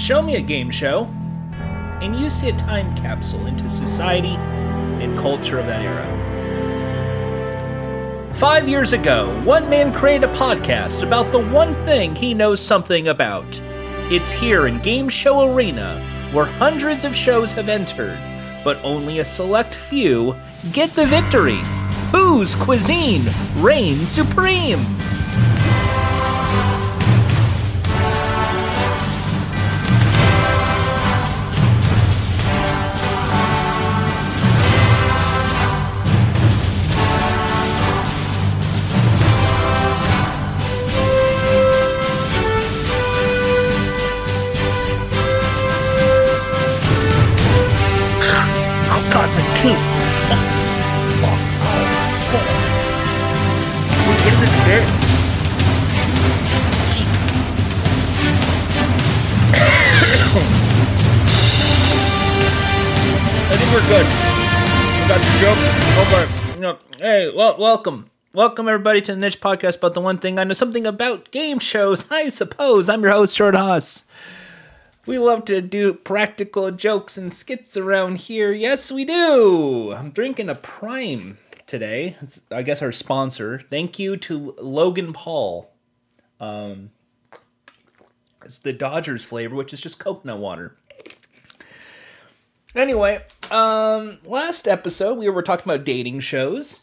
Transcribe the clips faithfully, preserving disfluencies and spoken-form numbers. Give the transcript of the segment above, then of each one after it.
Show me a game show, and you see a time capsule into society and culture of that era. Five years ago, one man created a podcast about the one thing he knows something about. It's here in Game Show Arena, where hundreds of shows have entered, but only a select few get the victory. Whose cuisine reigns supreme? I think we're good. We got the joke. Okay. No. Hey, well, welcome. Welcome, everybody, to the Niche Podcast about the one thing I know something about: game shows, I suppose. I'm your host, Jordan Haas. We love to do practical jokes and skits around here. Yes, we do. I'm drinking a Prime today. It's, I guess, our sponsor. Thank you to Logan Paul. Um, it's the Dodgers flavor, which is just coconut water. Anyway, um, last episode we were talking about dating shows,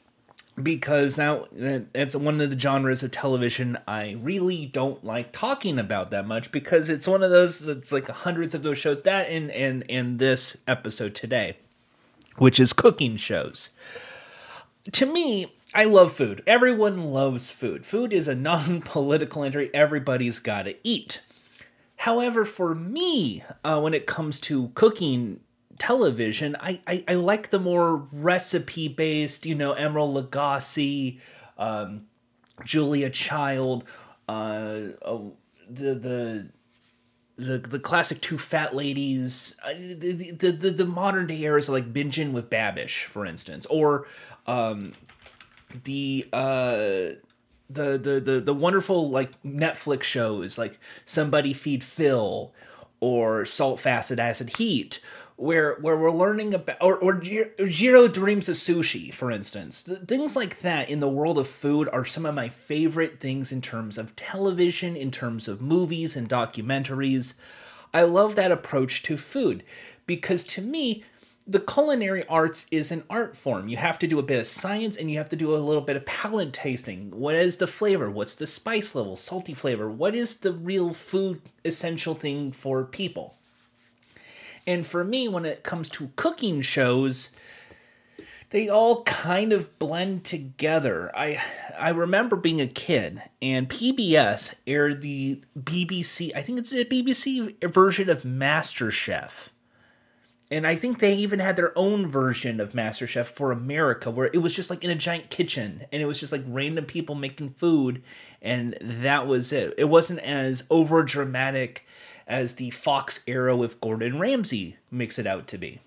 because now it's one of the genres of television I really don't like talking about that much, because it's one of those that's like hundreds of those shows, that and and and this episode today, which is cooking shows. To me, I love food. Everyone loves food. Food is a non-political entry. Everybody's got to eat. However, for me, uh, when it comes to cooking television, I, I, I like the more recipe-based, you know, Emeril Lagasse, um, Julia Child, uh, oh, the the the the classic Two Fat Ladies, uh, the, the the the modern day eras like Bingin' with Babish, for instance, or um, the uh. The, the the the wonderful like Netflix shows like Somebody Feed Phil or Salt, Facid, Acid, Heat, where where we're learning about, or, or Jiro Dreams of Sushi, for instance. The, things like that in the world of food are some of my favorite things in terms of television, in terms of movies and documentaries. I love that approach to food, because to me, the culinary arts is an art form. You have to do a bit of science, and you have to do a little bit of palate tasting. What is the flavor? What's the spice level? Salty flavor? What is the real food essential thing for people? And for me, when it comes to cooking shows, they all kind of blend together. I I remember being a kid, and P B S aired the B B C, I think it's a B B C version of MasterChef. And I think they even had their own version of MasterChef for America, where it was just like in a giant kitchen, and it was just like random people making food, and that was it. It wasn't as over dramatic as the Fox era with Gordon Ramsay makes it out to be.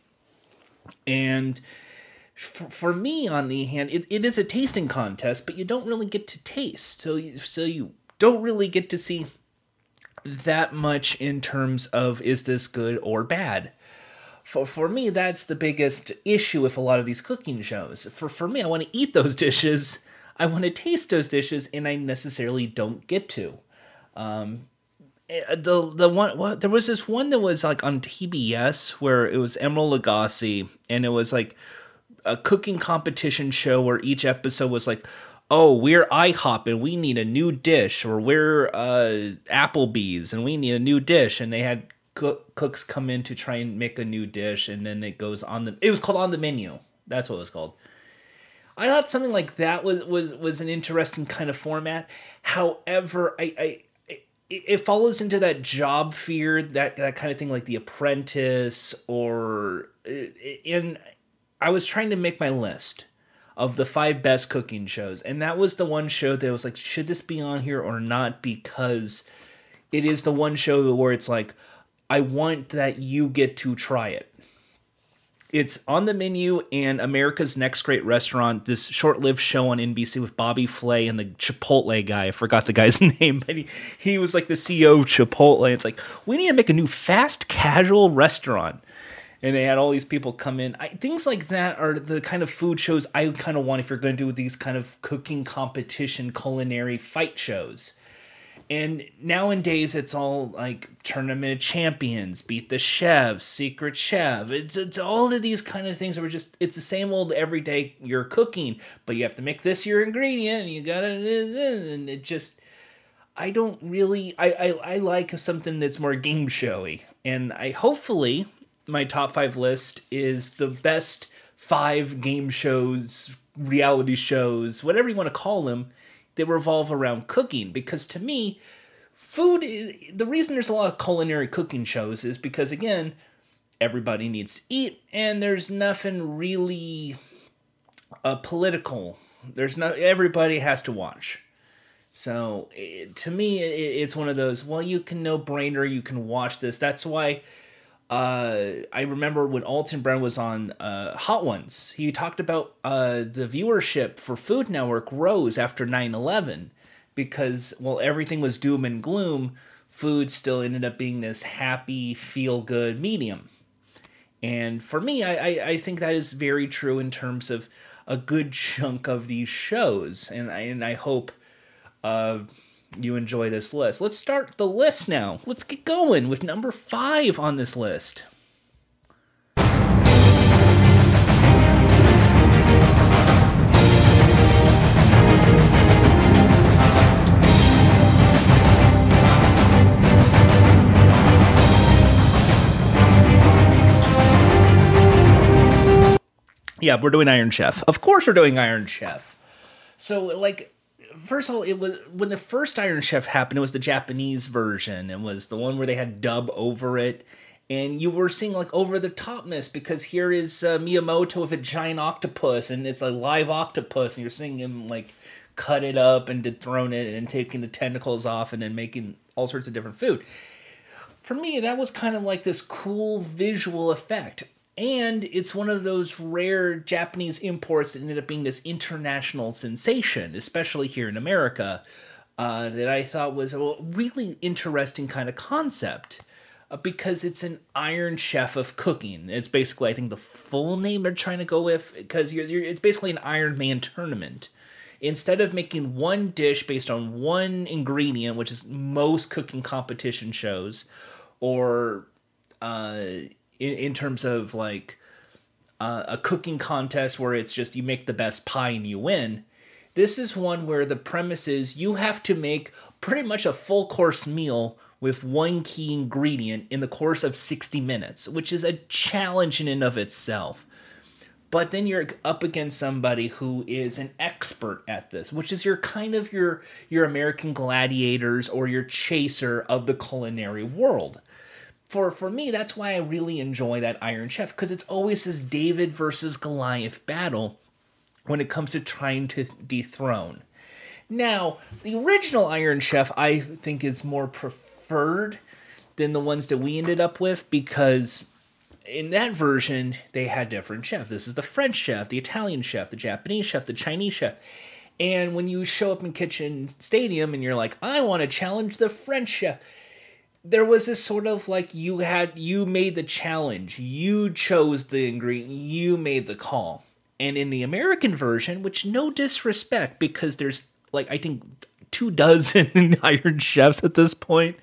And for, for me, on the hand, it, it is a tasting contest, but you don't really get to taste. So you, so you don't really get to see that much in terms of, is this good or bad? For for me, that's the biggest issue with a lot of these cooking shows. For for me, I want to eat those dishes, I want to taste those dishes, and I necessarily don't get to. Um, the the one what, there was this one that was like on T B S where it was Emeril Lagasse, and it was like a cooking competition show where each episode was like, oh, we're IHOP and we need a new dish, or we're uh, Applebee's and we need a new dish, and they had Cook, cooks come in to try and make a new dish, and then it goes on the. It was called On the Menu. That's what it was called. I thought something like that was was was an interesting kind of format. However, I, I it, it follows into that job fear, that that kind of thing, like The Apprentice, or in. I was trying to make my list of the five best cooking shows, and that was the one show that was like, should this be on here or not? Because it is the one show where it's like, I want that you get to try it. it's on the menu, and America's Next Great Restaurant, this short-lived show on N B C with Bobby Flay and the Chipotle guy. I forgot the guy's name, but he, he was like the C E O of Chipotle. It's like, we need to make a new fast casual restaurant. And they had all these people come in. I, things like that are the kind of food shows I kind of want if you're going to do these kind of cooking competition, culinary fight shows. And nowadays, it's all like Tournament of Champions, Beat the Chef, Secret Chef. It's, it's all of these kind of things that were just, it's the same old everyday you're cooking, but you have to make this your ingredient, and you gotta, and it just, I don't really, I, I, I like something that's more game showy. And I hopefully, my top five list is the best five game shows, reality shows, whatever you want to call them, that revolve around cooking. Because to me, food is, the reason there's a lot of culinary cooking shows is because, again, everybody needs to eat, and there's nothing really uh, political. There's no, everybody has to watch. So it, to me, it, it's one of those, well, you can no-brainer, you can watch this. That's why Uh, I remember when Alton Brown was on uh, Hot Ones, he talked about uh, the viewership for Food Network rose after nine eleven because, while everything was doom and gloom, food still ended up being this happy, feel-good medium. And for me, I, I, I think that is very true in terms of a good chunk of these shows. And I, and I hope uh, you enjoy this list. Let's start the list now. Let's get going with number five on this list. Yeah, we're doing Iron Chef. Of course we're doing Iron Chef. So, like, first of all, it was when the first Iron Chef happened, it was the Japanese version. It was the one where they had dub over it. And you were seeing, like, over-the-topness because here is uh, Miyamoto with a giant octopus, and it's a live octopus, and you're seeing him, like, cut it up and dethrone it and taking the tentacles off and then making all sorts of different food. For me, that was kind of like this cool visual effect. And it's one of those rare Japanese imports that ended up being this international sensation, especially here in America, uh, that I thought was a really interesting kind of concept. Uh, because it's an Iron Chef of cooking. It's basically, I think, the full name they're trying to go with, because you're, you're, it's basically an Iron Man tournament. Instead of making one dish based on one ingredient, which is most cooking competition shows, or uh, in, in terms of like uh, a cooking contest where it's just you make the best pie and you win, this is one where the premise is you have to make pretty much a full course meal with one key ingredient in the course of sixty minutes, which is a challenge in and of itself. But then you're up against somebody who is an expert at this, which is your kind of your, your American Gladiators or your Chaser of the culinary world. For, for me, that's why I really enjoy that Iron Chef, because it's always this David versus Goliath battle when it comes to trying to dethrone. Now, the original Iron Chef, I think, is more preferred than the ones that we ended up with, because in that version, they had different chefs. This is the French chef, the Italian chef, the Japanese chef, the Chinese chef. And when you show up in Kitchen Stadium and you're like, I want to challenge the French chef, there was this sort of like you had, you made the challenge. You chose the ingredient. You made the call. And in the American version, which no disrespect, because there's like, I think two dozen Iron Chefs at this point.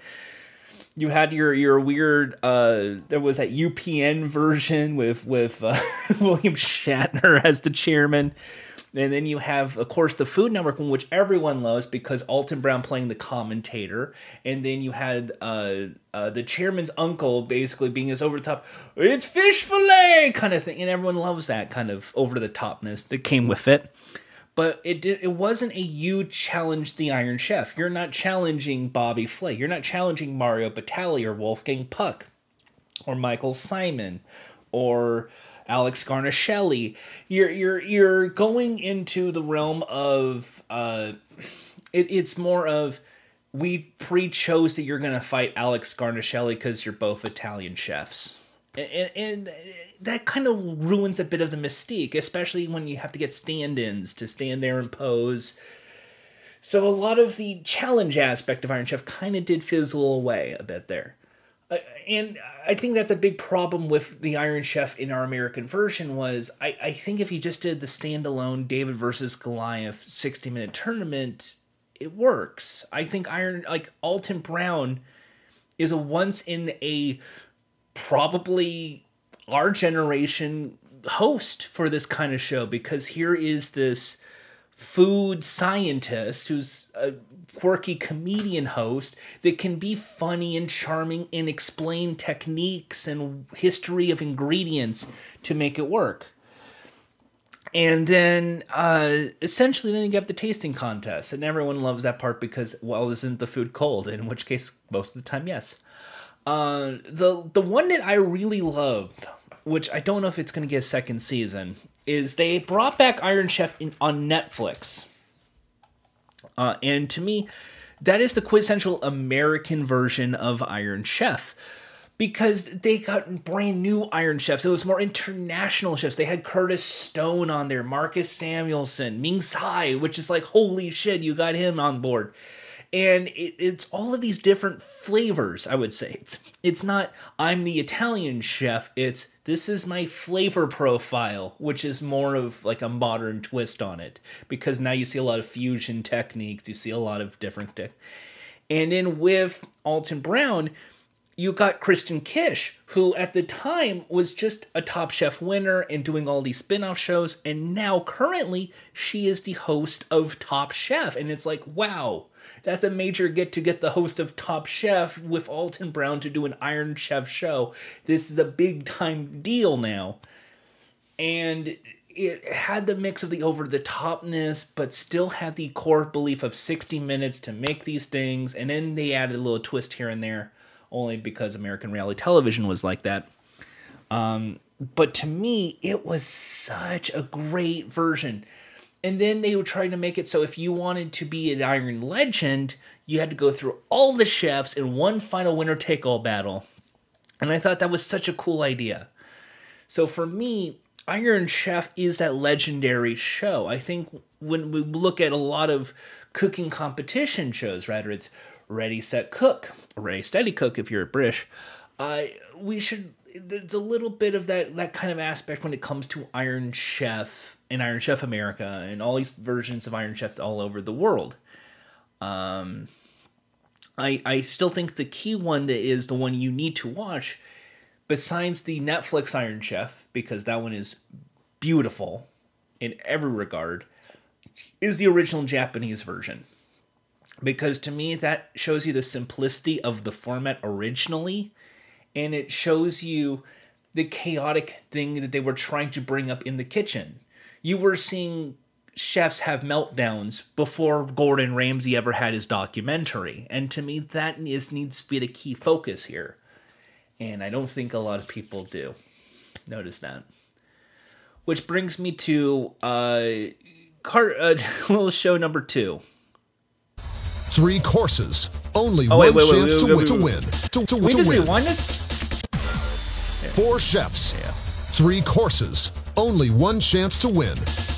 You had your your weird, uh, there was that U P N version with, with uh, William Shatner as the chairman. And then you have, of course, the Food Network one, which everyone loves because Alton Brown playing the commentator. And then you had uh, uh, the chairman's uncle basically being this over-the-top, it's fish fillet kind of thing. And everyone loves that kind of over-the-topness that came with it. But it did, it wasn't a you challenge the Iron Chef. You're not challenging Bobby Flay. You're not challenging Mario Batali or Wolfgang Puck or Michael Simon or Alex Garnaschelli. You're you're you're going into the realm of uh, it, it's more of we pre-chose that you're going to fight Alex Garnaschelli because you're both Italian chefs. And, and that kind of ruins a bit of the mystique, especially when you have to get stand-ins to stand there and pose. So a lot of the challenge aspect of Iron Chef kind of did fizzle away a bit there. Uh, and I think that's a big problem with the Iron Chef in our American version was, I, I think if you just did the standalone David versus Goliath sixty-minute tournament, it works. I think Iron, like Alton Brown is a once in a probably our generation host for this kind of show, because here is this food scientist who's a quirky comedian host that can be funny and charming and explain techniques and history of ingredients to make it work. And then uh, essentially then you have the tasting contest, and everyone loves that part because, well, isn't the food cold? In which case, most of the time, yes. Uh, the the one that I really love, which I don't know if it's going to get a second season, is they brought back Iron Chef in, on Netflix. Uh, and to me, that is the quintessential American version of Iron Chef. Because they got brand new Iron Chefs. It was more international chefs. They had Curtis Stone on there, Marcus Samuelson, Ming Tsai, which is like, holy shit, you got him on board. And it, it's all of these different flavors, I would say. It's, it's not, I'm the Italian chef. It's, this is my flavor profile, which is more of like a modern twist on it. Because now you see a lot of fusion techniques. You see a lot of different tech. And then with Alton Brown, you got Kristen Kish, who at the time was just a Top Chef winner and doing all these spin-off shows. And now currently she is the host of Top Chef. And it's like, wow. That's a major get to get the host of Top Chef with Alton Brown to do an Iron Chef show. This is a big time deal now. And it had the mix of the over-the-topness, but still had the core belief of sixty minutes to make these things. And then they added a little twist here and there, only because American reality television was like that. Um, but to me, it was such a great version. And then they were trying to make it so if you wanted to be an Iron Legend, you had to go through all the chefs in one final winner-take-all battle. And I thought that was such a cool idea. So for me, Iron Chef is that legendary show. I think when we look at a lot of cooking competition shows, whether it's Ready, Set, Cook, or Ready, Steady, Cook if you're British, uh, we should... There's a little bit of that, that kind of aspect when it comes to Iron Chef and Iron Chef America and all these versions of Iron Chef all over the world. Um, I I still think the key one that is the one you need to watch, besides the Netflix Iron Chef, because that one is beautiful in every regard, is the original Japanese version. Because to me, that shows you the simplicity of the format originally, and it shows you the chaotic thing that they were trying to bring up in the kitchen. You were seeing chefs have meltdowns before Gordon Ramsay ever had his documentary. And to me, that is, needs to be the key focus here. And I don't think a lot of people do notice that. Which brings me to uh, car- uh, little show number two. Three courses, only oh, one wait, wait, chance wait, wait, to, wait, win, wait, wait. to win. To, to, Can we to just win. rewind this? Four chefs, Yeah. three courses, only one chance to win.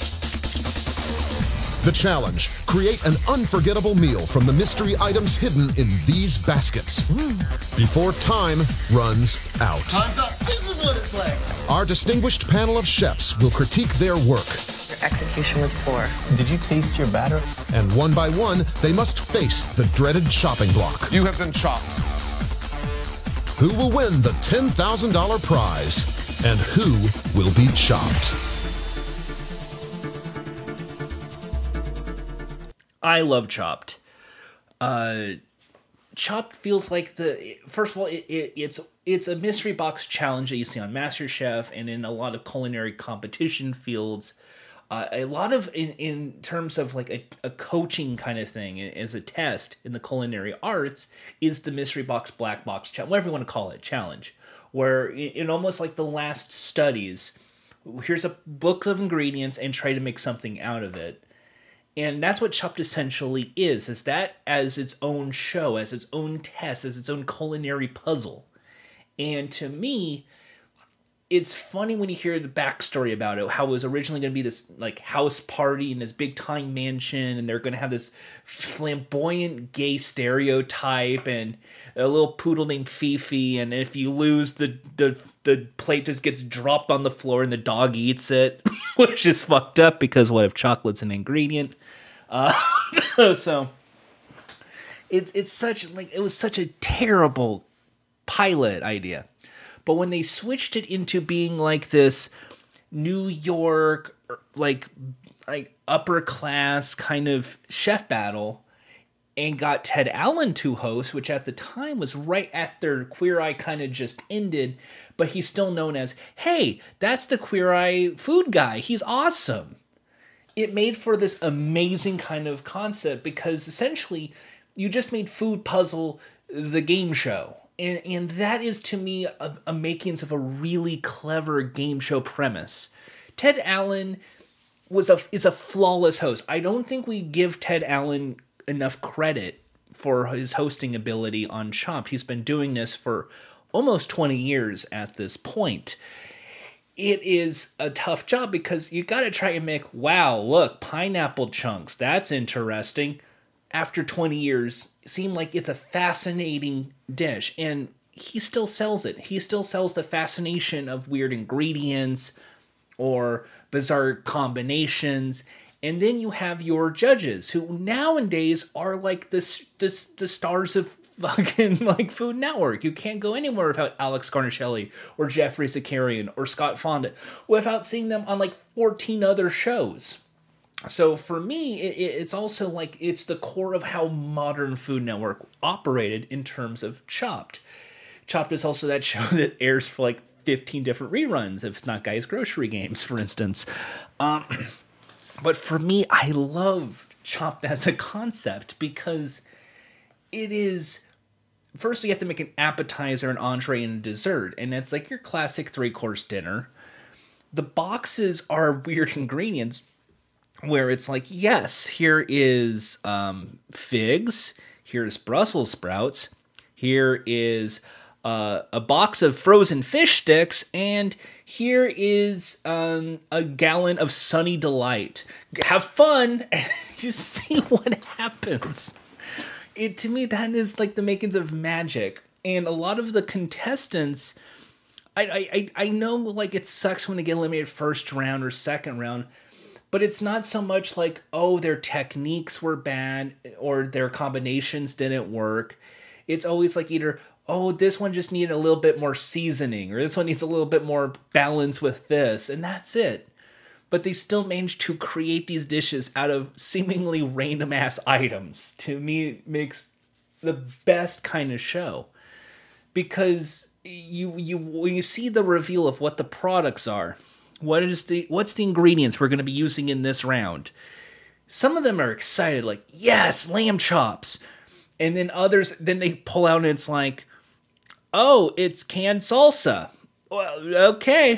The challenge, create an unforgettable meal from the mystery items hidden in these baskets. Before time runs out. Time's up. This is what it's like. Our distinguished panel of chefs will critique their work. Your execution was poor. Did you taste your batter? And one by one, they must face the dreaded chopping block. You have been chopped. Who will win the ten thousand dollars prize? And who will be chopped? I love Chopped. Uh, Chopped feels like the... First of all, it, it, it's it's a mystery box challenge that you see on MasterChef and in a lot of culinary competition fields. Uh, a lot of, in, in terms of like a, a coaching kind of thing, as a test in the culinary arts, is the mystery box, black box, challenge, whatever you want to call it, challenge. Where in, in almost like the last studies, here's a book of ingredients and try to make something out of it. And that's what Chopped essentially is, is that as its own show, as its own test, as its own culinary puzzle. And to me, it's funny when you hear the backstory about it, how it was originally going to be this like house party in this big time mansion, and they're going to have this flamboyant gay stereotype and a little poodle named Fifi, and if you lose, the the the plate just gets dropped on the floor and the dog eats it, which is fucked up because what if chocolate's an ingredient? Uh, so it's it's such like it was such a terrible pilot idea. But when they switched it into being like this New York, like like upper class kind of chef battle, and got Ted Allen to host, which at the time was right after Queer Eye kind of just ended, but he's still known as, hey, that's the Queer Eye food guy. He's awesome. It made for this amazing kind of concept because essentially you just made Food Puzzle the game show. And, and that is, to me, a, a makings of a really clever game show premise. Ted Allen was a is a flawless host. I don't think we give Ted Allen enough credit for his hosting ability on Chopped. He's been doing this for almost twenty years at this point. It is a tough job because you got to try and make, wow, look, pineapple chunks. That's interesting. After twenty years, seem like it's a fascinating dish, and he still sells it. He still sells the fascination of weird ingredients or bizarre combinations. And then you have your judges, who nowadays are like this, this the stars of fucking like Food Network. You can't go anywhere without Alex Garnaschelli or Jeffrey Zakarian or Scott Fondant without seeing them on like fourteen other shows. So for me, it, it's also like it's the core of how modern Food Network operated in terms of Chopped. Chopped is also that show that airs for like fifteen different reruns, if not Guy's Grocery Games, for instance. Um, but for me, I love Chopped as a concept because it is, first you have to make an appetizer, an entree, and a dessert. And it's like your classic three-course dinner. The boxes are weird ingredients, where it's like, yes, here is um, figs, here's Brussels sprouts, here is uh, a box of frozen fish sticks, and here is um, a gallon of Sunny Delight. Have fun, and just see what happens. It to me, that is like the makings of magic. And a lot of the contestants, I I I know like it sucks when they get eliminated first round or second round, but it's not so much like, oh, their techniques were bad or their combinations didn't work. It's always like either, oh, this one just needed a little bit more seasoning, or this one needs a little bit more balance with this, and that's it. But they still managed to create these dishes out of seemingly random-ass items. To me, it makes the best kind of show. Because you you when you see the reveal of what the products are, What is the what's the ingredients we're going to be using in this round? Some of them are excited, like, yes, lamb chops. And then others, then they pull out and it's like, oh, it's canned salsa. Well, okay.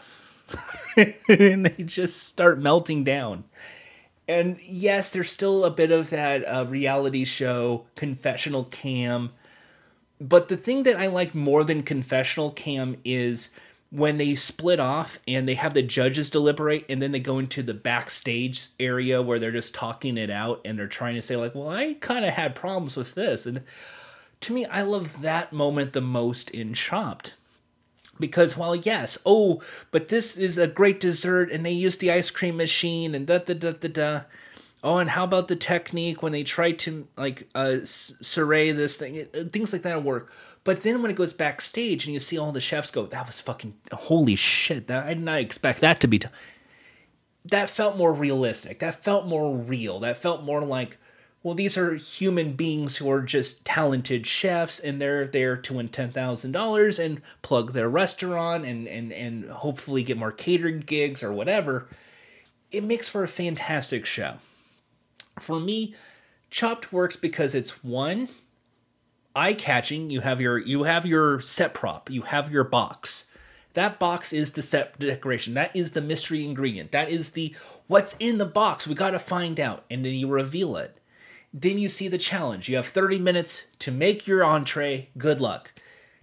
And they just start melting down. And yes, there's still a bit of that uh, reality show, confessional cam. But the thing that I like more than confessional cam is when they split off and they have the judges deliberate and then they go into the backstage area where they're just talking it out and they're trying to say like, well, I kind of had problems with this. And to me, I love that moment the most in Chopped. Because while yes, oh, but this is a great dessert and they use the ice cream machine and da da da da da. Oh, and how about the technique when they try to like uh, survey this thing? Things like that work. But then when it goes backstage and you see all the chefs go, that was fucking, holy shit, that, I did not expect that to be, t-. That felt more realistic. That felt more real. That felt more like, well, these are human beings who are just talented chefs and they're there to win ten thousand dollars and plug their restaurant and, and, and hopefully get more catered gigs or whatever. It makes for a fantastic show. For me, Chopped works because it's one, eye-catching. You have your you have your set prop. You have your box. That box is the set decoration. That is the mystery ingredient. That is the what's in the box. We got to find out. And then you reveal it. Then you see the challenge. You have thirty minutes to make your entree. Good luck.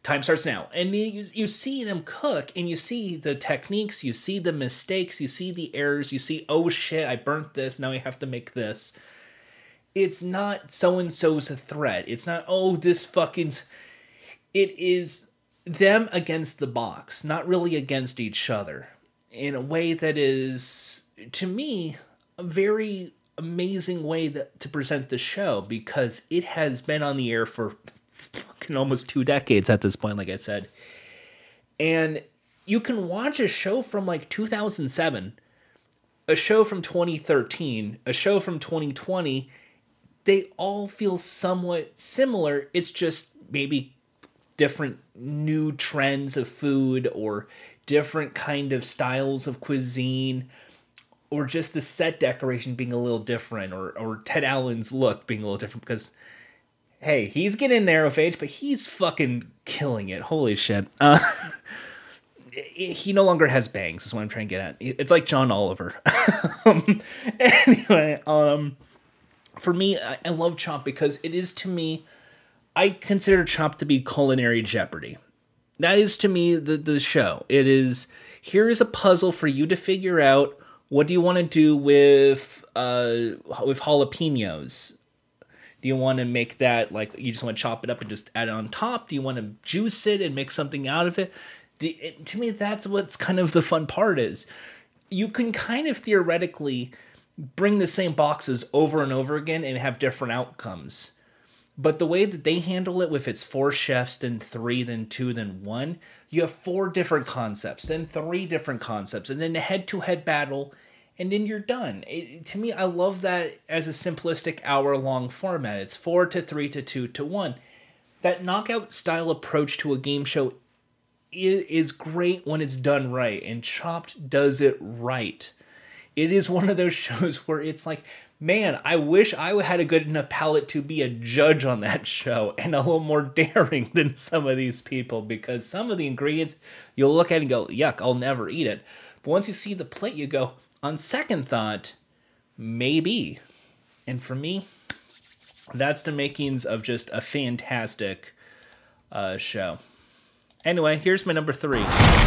Time starts now. And you, you see them cook, and you see the techniques, you see the mistakes, you see the errors, you see, oh shit, I burnt this, now I have to make this. It's not so-and-so's a threat. It's not, oh, this fucking... It is them against the box, not really against each other. In a way that is, to me, a very amazing way that, to present the show, because it has been on the air for fucking almost two decades at this point, like I said. And you can watch a show from like two thousand seven, a show from twenty thirteen, a show from twenty twenty. They all feel somewhat similar. It's just maybe different new trends of food, or different kind of styles of cuisine, or just the set decoration being a little different, or, or Ted Allen's look being a little different, because, hey, he's getting there with age, but he's fucking killing it. Holy shit. Uh, he no longer has bangs, is what I'm trying to get at. It's like John Oliver. um, anyway, um, for me, I, I love Chopped because it is, to me, I consider Chopped to be culinary Jeopardy. That is, to me, the, the show. It is, here is a puzzle for you to figure out. What do you want to do with uh, with jalapenos? Do you want to make that, like, you just want to chop it up and just add it on top? Do you want to juice it and make something out of it? Do, it to me, that's what's kind of the fun part is. You can kind of theoretically bring the same boxes over and over again and have different outcomes. But the way that they handle it with it's four chefs, then three, then two, then one, you have four different concepts, then three different concepts, and then a head-to-head battle, and then you're done. It, to me, I love that as a simplistic hour-long format. It's four to three to two to one. That knockout-style approach to a game show is, is great when it's done right, and Chopped does it right. It is one of those shows where it's like, man, I wish I had a good enough palate to be a judge on that show and a little more daring than some of these people, because some of the ingredients you'll look at and go, yuck, I'll never eat it. But once you see the plate, you go, on second thought, maybe. And for me, that's the makings of just a fantastic uh, show. Anyway, here's my number three.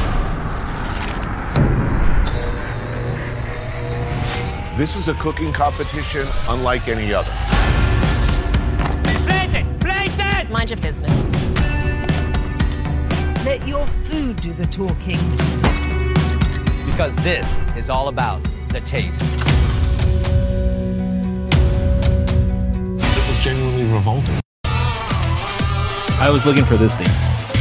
This is a cooking competition unlike any other. Plate it! Plate it! Mind your business. Let your food do the talking. Because this is all about the taste. It was genuinely revolting. I was looking for this thing.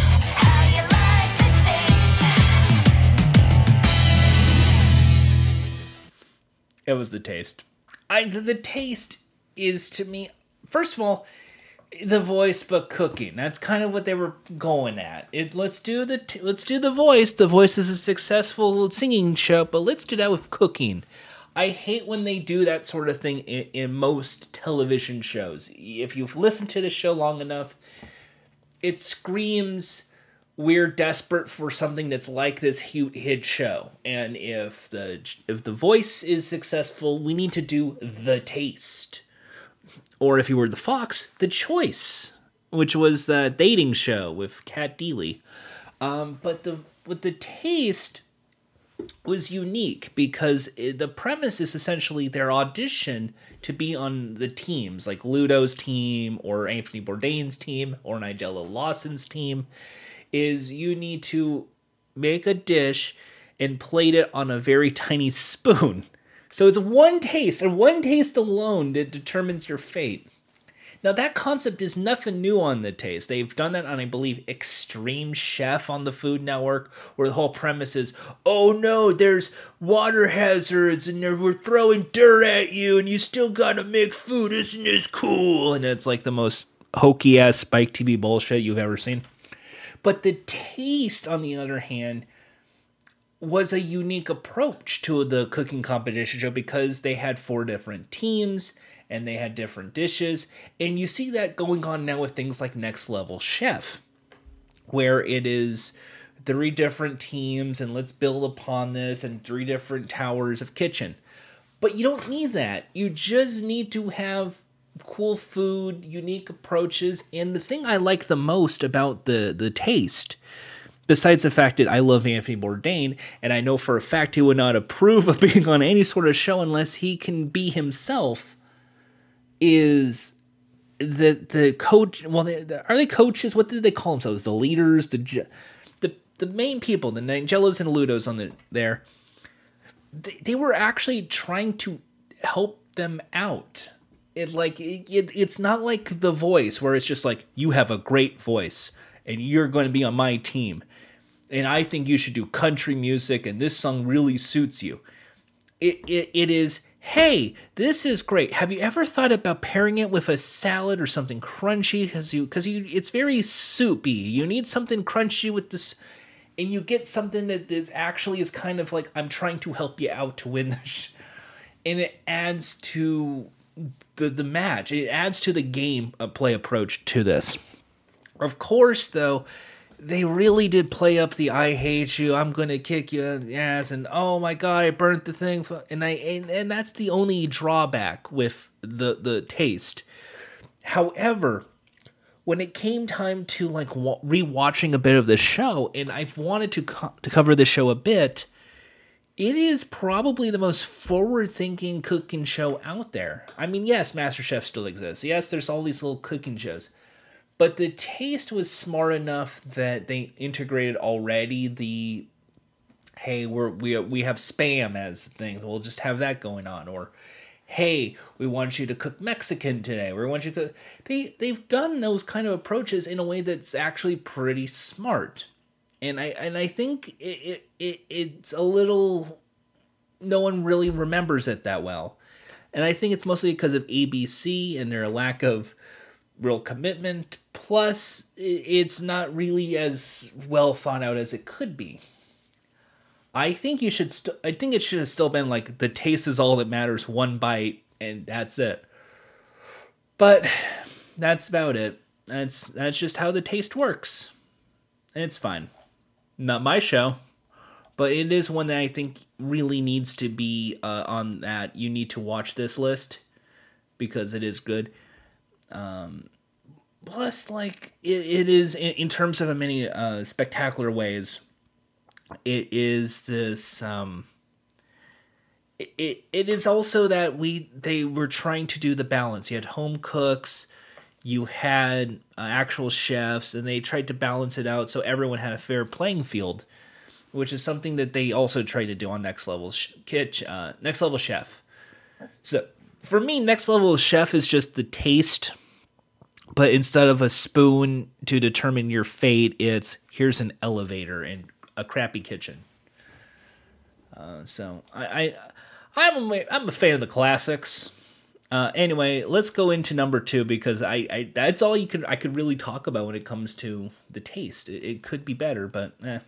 It was the taste. I the, the taste is, to me, first of all, the voice but cooking. That's kind of what they were going at. It let's do the t- let's do the voice. The voice is a successful singing show, but let's do that with cooking. I hate when they do that sort of thing in, in most television shows. If you've listened to the show long enough, it screams, we're desperate for something that's like this huge hit show. And if the if the voice is successful, we need to do the taste. Or if you were the Fox, The Choice, which was the dating show with Kat Deely. Um, but the with the taste was unique because it, the premise is essentially their audition to be on the teams, like Ludo's team or Anthony Bourdain's team or Nigella Lawson's team. Is you need to make a dish and plate it on a very tiny spoon. So it's one taste, and one taste alone that determines your fate. Now that concept is nothing new on The Taste. They've done that on, I believe, Extreme Chef on the Food Network, where the whole premise is, oh no, there's water hazards, and we're throwing dirt at you, and you still gotta make food, isn't this cool? And it's like the most hokey-ass Spike T V bullshit you've ever seen. But The Taste, on the other hand, was a unique approach to the cooking competition show because they had four different teams and they had different dishes. And you see that going on now with things like Next Level Chef, where it is three different teams and let's build upon this and three different towers of kitchen. But you don't need that. You just need to have cool food, unique approaches, and the thing I like the most about the the taste, besides the fact that I love Anthony Bourdain, and I know for a fact he would not approve of being on any sort of show unless he can be himself, is the the coach. Well, they, the, are they coaches? What did they call themselves? The leaders, the the the main people, the Nigellos and Ludos on the there. They, they were actually trying to help them out. It like it, it, it's not like The Voice where it's just like, you have a great voice and you're going to be on my team and I think you should do country music and this song really suits you. It it, it is, hey, this is great. Have you ever thought about pairing it with a salad or something crunchy? Because you because you it's very soupy. You need something crunchy with this, and you get something that is actually is kind of like, I'm trying to help you out to win this, and it adds to the the match. It adds to the game uh, play approach to this. Of course, though, they really did play up the "I hate you, I'm gonna kick you in the ass," and "oh my god, I burnt the thing," and I and, and that's the only drawback with the the taste. However, when it came time to like wa- rewatching a bit of the show, and I've wanted to co- to cover the show a bit, it is probably the most forward-thinking cooking show out there. I mean, yes, MasterChef still exists. Yes, there's all these little cooking shows. But the taste was smart enough that they integrated already the, hey, we're, we we have Spam as things. We'll just have that going on. Or, hey, we want you to cook Mexican today. We want you to cook. They, they've done those kind of approaches in a way that's actually pretty smart. And I and I think it, it, it it's a little, no one really remembers it that well. And I think it's mostly because of A B C and their lack of real commitment. Plus, it's not really as well thought out as it could be. I think you should. St- I think it should have still been like, the taste is all that matters, one bite, and that's it. But that's about it. That's that's just how the taste works. And it's fine. Not my show, but it is one that I think really needs to be uh, on that you need to watch this list, because it is good. Um, plus, like, it, it is, in, in terms of many uh, spectacular ways, it is this, um, it, it, it is also that we, they were trying to do the balance. You had home cooks, you had uh, actual chefs, and they tried to balance it out so everyone had a fair playing field, which is something that they also tried to do on Next Level Sh- Kitch, uh, Next Level Chef. So for me, Next Level Chef is just the taste, but instead of a spoon to determine your fate, it's here's an elevator and a crappy kitchen. Uh, so I, I I'm a, I'm a fan of the classics. Uh, anyway, let's go into number two, because I, I that's all you could I could really talk about when it comes to the taste. It, it could be better, but eh.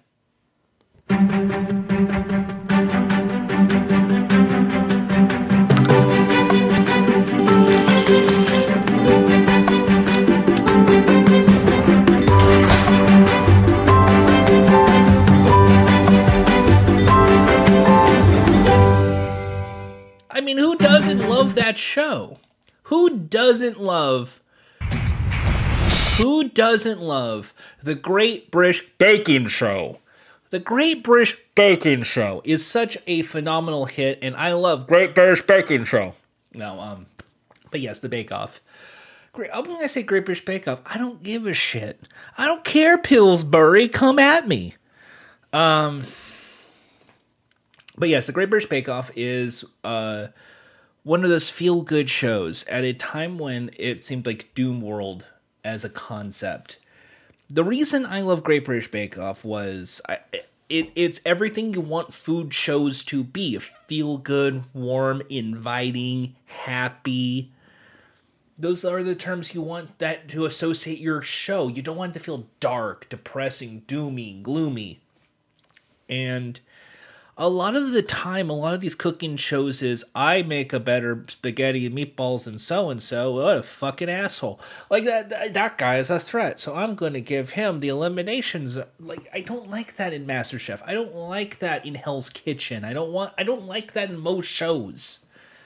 I mean, who doesn't love that show? Who doesn't love... Who doesn't love The Great British Baking Show? The Great British Baking Show is such a phenomenal hit, and I love Great British Baking Show. No, um, but yes, the Bake Off. Great. When I say Great British Bake Off, I don't give a shit. I don't care, Pillsbury. Come at me. Um... But yes, the Great British Bake Off is uh, one of those feel-good shows at a time when it seemed like Doom World as a concept. The reason I love Great British Bake Off was I, it, it's everything you want food shows to be. Feel-good, warm, inviting, happy. Those are the terms you want that to associate your show. You don't want it to feel dark, depressing, doomy, gloomy. And a lot of the time, a lot of these cooking shows is, I make a better spaghetti and meatballs than so-and-so. What a fucking asshole. Like, that that guy is a threat, so I'm going to give him the eliminations. Like, I don't like that in MasterChef. I don't like that in Hell's Kitchen. I don't want. I don't like that in most shows.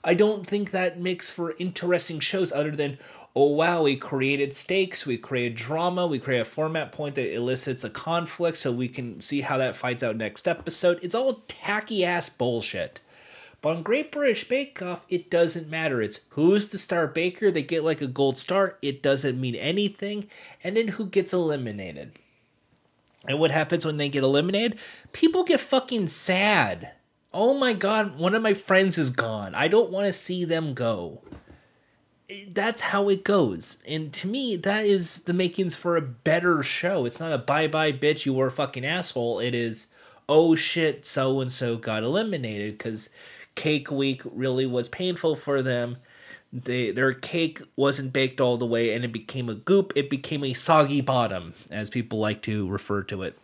I don't think that makes for interesting shows other than, oh wow, we created stakes, we created drama, we create a format point that elicits a conflict so we can see how that fights out next episode. It's all tacky ass bullshit. But on Great British Bake Off, it doesn't matter. It's who's the star baker, they get like a gold star, it doesn't mean anything, and then who gets eliminated. And what happens when they get eliminated? People get fucking sad. Oh my god, one of my friends is gone. I don't want to see them go. That's how it goes. And to me, that is the makings for a better show. It's not a bye-bye bitch, you were a fucking asshole. It is, oh shit, so-and-so got eliminated because Cake Week really was painful for them. They, their cake wasn't baked all the way and it became a goop. It became a soggy bottom, as people like to refer to it.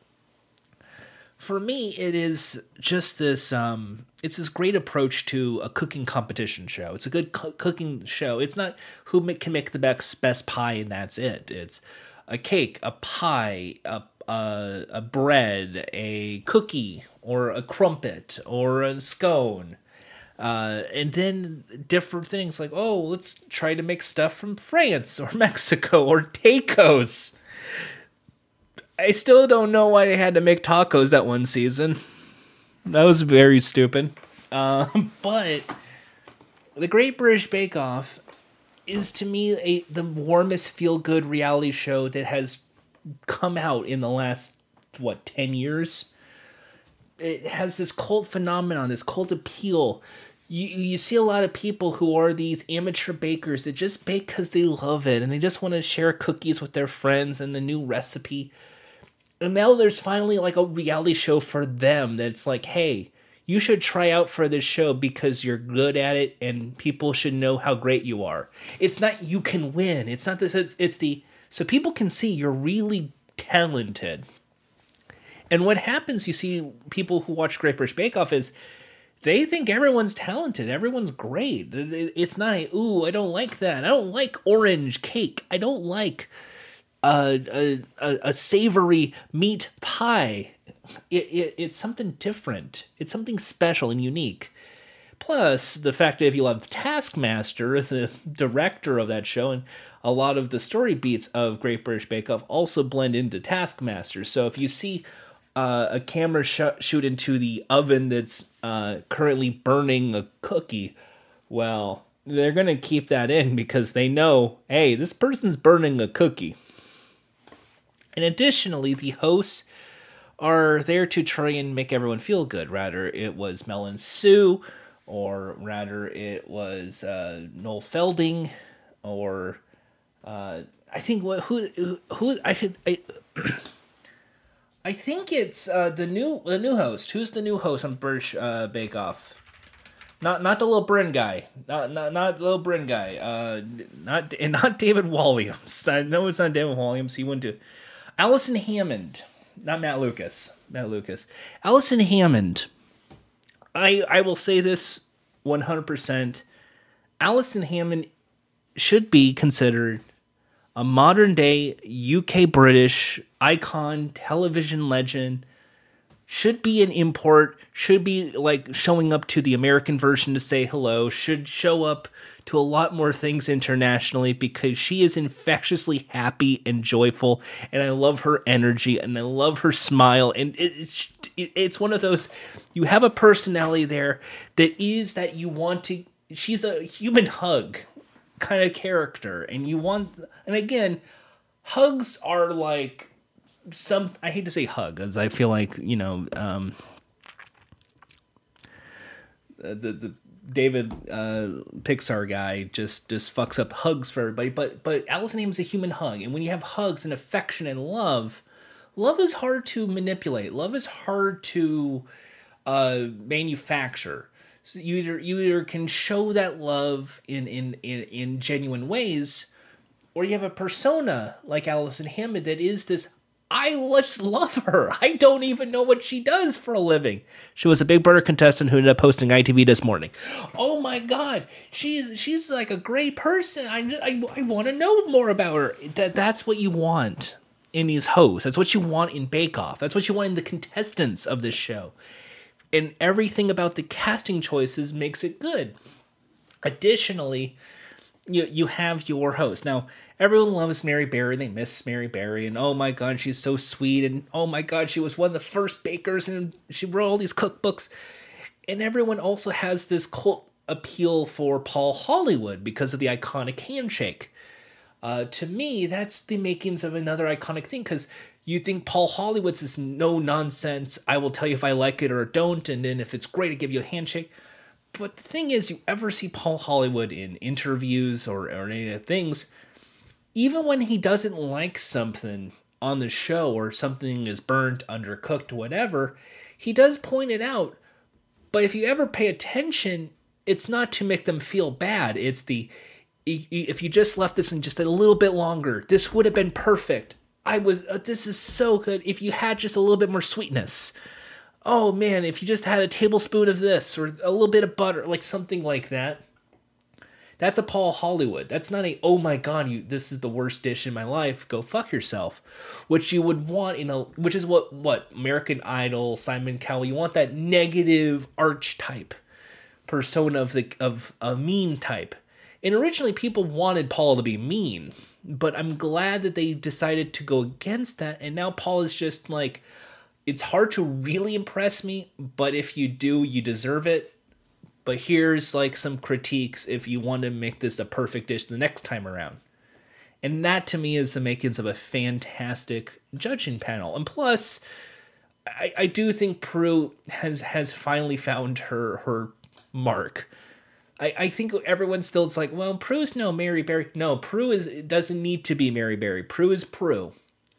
For me, it is just this, um, it's this great approach to a cooking competition show. It's a good co- cooking show. It's not who ma- can make the best, best pie and that's it. It's a cake, a pie, a, a, a bread, a cookie, or a crumpet, or a scone. Uh, and then different things like, oh, let's try to make stuff from France or Mexico or tacos. I still don't know why they had to make tacos that one season. That was very stupid. Uh, but the Great British Bake Off is to me a, the warmest feel-good reality show that has come out in the last, what, ten years? It has this cult phenomenon, this cult appeal. You you see a lot of people who are these amateur bakers that just bake because they love it and they just want to share cookies with their friends and the new recipe. And now there's finally like a reality show for them that's like, hey, you should try out for this show because you're good at it and people should know how great you are. It's not you can win. It's not this. It's, it's the, so people can see you're really talented. And what happens, you see people who watch Great British Bake Off is, they think everyone's talented. Everyone's great. It's not a, ooh, I don't like that. I don't like orange cake. I don't like a, a, a, a savory meat pie. It, it, it's something different. It's something special and unique. Plus, the fact that if you love Taskmaster, the director of that show, and a lot of the story beats of Great British Bake Off also blend into Taskmaster. So if you see Uh, a camera sh- shoot into the oven that's uh, currently burning a cookie, well, they're going to keep that in because they know, hey, this person's burning a cookie. And additionally, the hosts are there to try and make everyone feel good. Rather, it was Mel and Sue, or rather, it was uh, Noel Felding, or uh, I think what who who, who I could. I, I think it's uh, the new the new host. Who's the new host on British uh, Bake Off? Not not the little Bryn guy. Not not not the little Bryn guy. Uh, not and not David Walliams. I know it's not David Walliams. He went to Alison Hammond. Not Matt Lucas. Matt Lucas. Alison Hammond. I I will say this one hundred percent. Alison Hammond should be considered a modern day U K British icon, television legend, should be an import, should be like showing up to the American version to say hello, should show up to a lot more things internationally because she is infectiously happy and joyful, and I love her energy and I love her smile, and it, it's it's one of those, you have a personality there that is that you want to, she's a human hug kind of character, and you want, and again, hugs are like some, I hate to say hug, as I feel like, you know, um, the the David uh, Pixar guy just just fucks up hugs for everybody, but but Alison Hammond's a human hug, and when you have hugs and affection and love, love is hard to manipulate. Love is hard to uh, manufacture. So you either you either can show that love in in, in, in genuine ways, or you have a persona like Alison Hammond that is this, I just love her. I don't even know what she does for a living. She was a Big Brother contestant who ended up hosting I T V this morning. Oh my God, she's she's like a great person. I I, I want to know more about her. That that's what you want in these hosts. That's what you want in Bake Off. That's what you want in the contestants of this show. And everything about the casting choices makes it good. Additionally, you you have your host. Now, everyone loves Mary Berry. They miss Mary Berry. And oh my God, she's so sweet. And oh my God, she was one of the first bakers. And she wrote all these cookbooks. And everyone also has this cult appeal for Paul Hollywood because of the iconic handshake. Uh, to me, that's the makings of another iconic thing. Because you think Paul Hollywood's this no-nonsense, I will tell you if I like it or don't. And then if it's great, I give you a handshake. But the thing is, you ever see Paul Hollywood in interviews or, or any of the things, even when he doesn't like something on the show or something is burnt, undercooked, whatever, he does point it out. But if you ever pay attention, it's not to make them feel bad. It's the, if you just left this in just a little bit longer, this would have been perfect. I was, this is so good. If you had just a little bit more sweetness. Oh man, if you just had a tablespoon of this or a little bit of butter, like something like that. That's a Paul Hollywood. That's not a, oh my God, you this is the worst dish in my life. Go fuck yourself. Which you would want in a, which is what, what, American Idol, Simon Cowell, you want that negative archetype persona of the, of a mean type. And originally people wanted Paul to be mean, but I'm glad that they decided to go against that. And now Paul is just like, it's hard to really impress me, but if you do, you deserve it. But here's like some critiques if you want to make this a perfect dish the next time around. And that to me is the makings of a fantastic judging panel. And plus, I, I do think Prue has has finally found her her mark. I, I think everyone still is like, well, Prue's no Mary Berry. No, Prue is it doesn't need to be Mary Berry. Prue is Prue.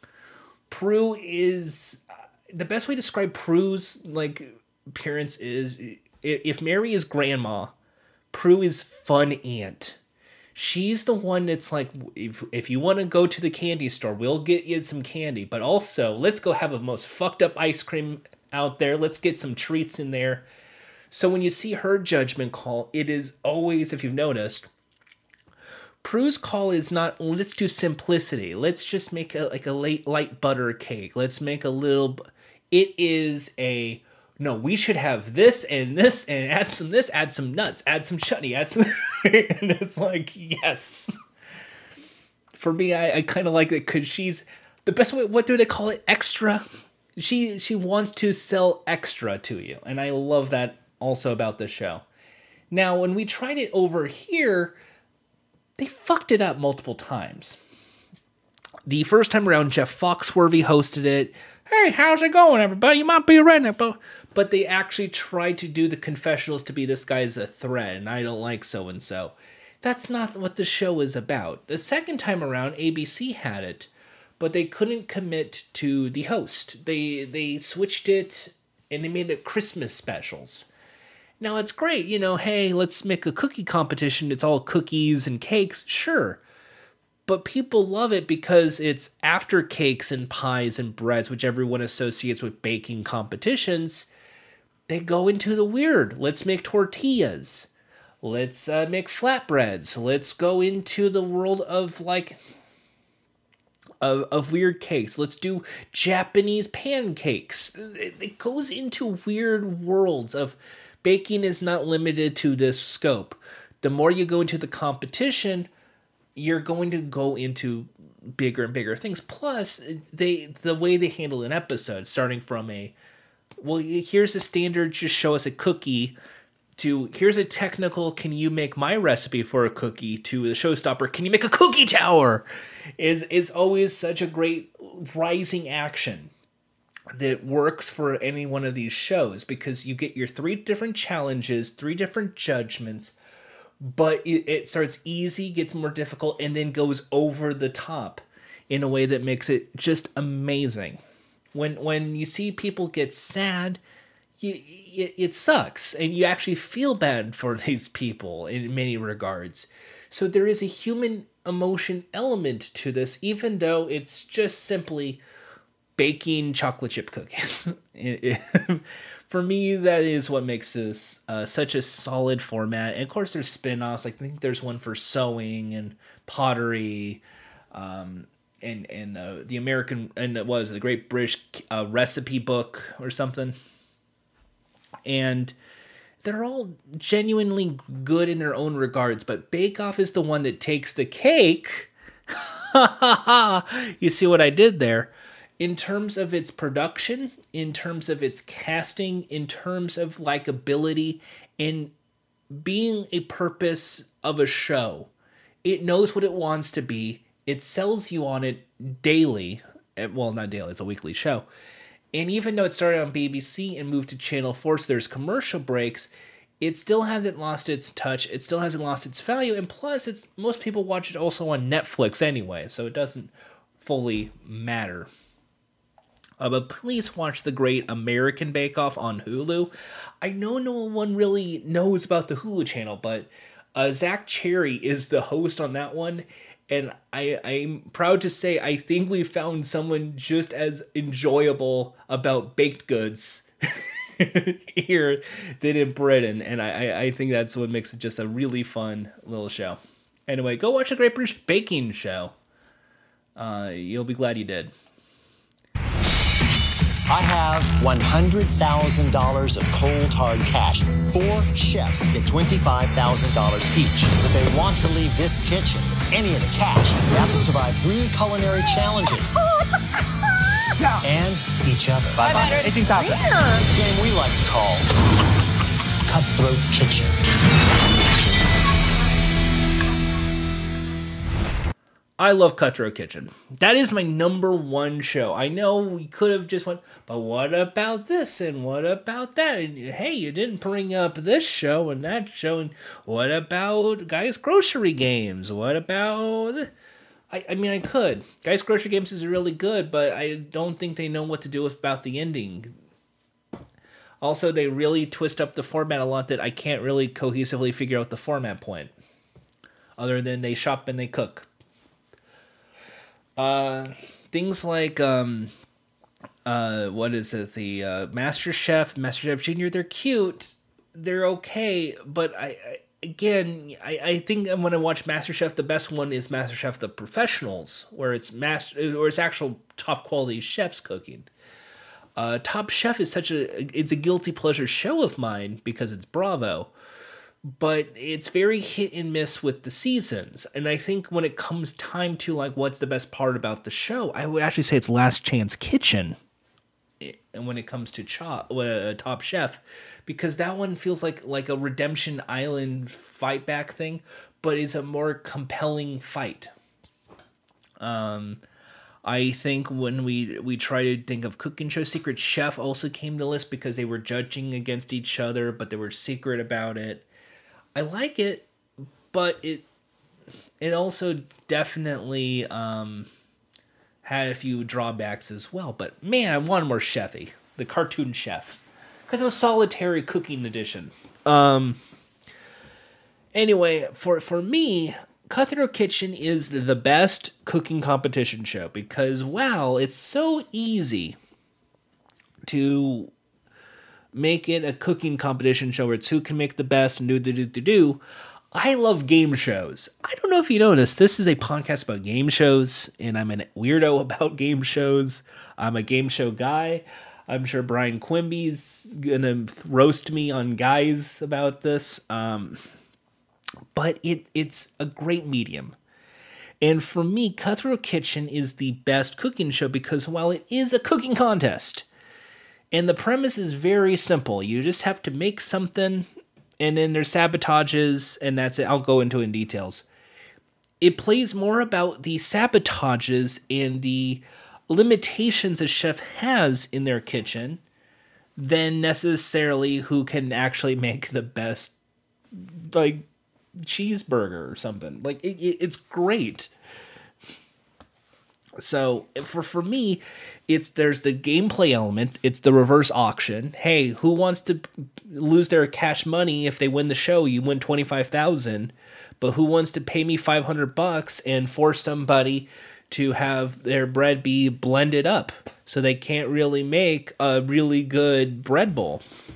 Prue is the best way to describe Prue's like appearance is if Mary is grandma, Prue is fun aunt. She's the one that's like, if if you want to go to the candy store, we'll get you some candy, but also let's go have a most fucked up ice cream out there. Let's get some treats in there. So when you see her judgment call, it is always, if you've noticed, Prue's call is not, let's do simplicity. Let's just make a, like a late light butter cake. Let's make a little, it is a, no, we should have this and this and add some this, add some nuts, add some chutney, add some, and it's like, yes. For me, I, I kind of like it because she's, the best way, what do they call it? Extra. She, she wants to sell extra to you. And I love that also about the show. Now, when we tried it over here, they fucked it up multiple times. The first time around, Jeff Foxworthy hosted it. Hey, how's it going, everybody? You might be a redneck, but... But they actually tried to do the confessionals to be this guy's a threat, and I don't like so-and-so. That's not what the show is about. The second time around, A B C had it, but they couldn't commit to the host. They they switched it, and they made it Christmas specials. Now, it's great, you know, hey, let's make a cookie competition. It's all cookies and cakes, sure. But people love it because it's after cakes and pies and breads, which everyone associates with baking competitions. They go into the weird. Let's make tortillas. Let's uh, make flatbreads. Let's go into the world of, like, of, of weird cakes. Let's do Japanese pancakes. It, it goes into weird worlds of... Baking is not limited to this scope. The more you go into the competition, you're going to go into bigger and bigger things. Plus, they the way they handle an episode, starting from a, well, here's a standard, just show us a cookie, to here's a technical, can you make my recipe for a cookie, to the showstopper, can you make a cookie tower, is is always such a great rising action that works for any one of these shows, because you get your three different challenges, three different judgments, but it, it starts easy, gets more difficult, and then goes over the top in a way that makes it just amazing. When when you see people get sad, you, it, it sucks, and you actually feel bad for these people in many regards. So there is a human emotion element to this, even though it's just simply baking chocolate chip cookies. it, it, for me, that is what makes this uh, such a solid format. And of course, there's spin-offs. Like, I think there's one for sewing and pottery, um, and and uh, the American, and it was the Great British uh, Recipe Book or something. And they're all genuinely good in their own regards, but Bake Off is the one that takes the cake. You see what I did there? In terms of its production, in terms of its casting, in terms of likability, in being a purpose of a show. It knows what it wants to be. It sells you on it daily. Well, not daily, it's a weekly show. And even though it started on B B C and moved to Channel four, so there's commercial breaks, it still hasn't lost its touch. It still hasn't lost its value. And plus, it's most people watch it also on Netflix anyway, so it doesn't fully matter. Uh, but please watch the great American Bake Off on Hulu. I know no one really knows about the Hulu channel, but uh, Zach Cherry is the host on that one. And I, I'm proud to say I think we found someone just as enjoyable about baked goods here than in Britain. And I, I think that's what makes it just a really fun little show. Anyway, go watch the Great British Baking Show. Uh, you'll be glad you did. I have one hundred thousand dollars of cold hard cash. Four chefs get twenty-five thousand dollars each. If they want to leave this kitchen with any of the cash, they have to survive three culinary challenges. And each other. Bye-bye. eighteen thousand. It's a game we like to call Cutthroat Kitchen. I love Cutthroat Kitchen. That is my number one show. I know we could have just went, but what about this and what about that? And hey, you didn't bring up this show and that show. And what about Guys Grocery Games? What about... I, I mean, I could. Guys Grocery Games is really good, but I don't think they know what to do with, about the ending. Also, they really twist up the format a lot that I can't really cohesively figure out the format point. Other than they shop and they cook. Uh, things like, um, uh, what is it? The, uh, MasterChef, MasterChef Junior, they're cute. They're okay. But I, I again, I, I think when I watch MasterChef, the best one is MasterChef The Professionals, where it's master, or it's actual top quality chefs cooking. Uh, Top Chef is such a, it's a guilty pleasure show of mine because it's Bravo. But it's very hit and miss with the seasons. And I think when it comes time to, like, what's the best part about the show, I would actually say it's Last Chance Kitchen. And when it comes to Chop, uh, Top Chef, because that one feels like, like a Redemption Island fight back thing, but is a more compelling fight. Um, I think when we, we try to think of cooking shows, Secret Chef also came to the list because they were judging against each other, but they were secret about it. I like it, but it it also definitely um, had a few drawbacks as well. But man, I wanted more Chefy, the cartoon chef, because it was Solitary Cooking Edition. Um. Anyway, for for me, Cutthroat Kitchen is the best cooking competition show because wow, it's so easy to make it a cooking competition show where it's who can make the best and do do do do do. I love game shows. I don't know if you noticed, this is a podcast about game shows, and I'm a weirdo about game shows. I'm a game show guy. I'm sure Brian Quimby's gonna roast me on guys about this. Um, but it it's a great medium. And for me, Cutthroat Kitchen is the best cooking show because while it is a cooking contest, and the premise is very simple. You just have to make something, and then there's sabotages, and that's it. I'll go into it in details. It plays more about the sabotages and the limitations a chef has in their kitchen than necessarily who can actually make the best, like, cheeseburger or something. Like, it, it, it's great. So for for me, it's there's the gameplay element. It's the reverse auction. Hey, who wants to lose their cash money if they win the show? You win twenty-five thousand, but who wants to pay me five hundred bucks and force somebody to have their bread be blended up so they can't really make a really good bread bowl?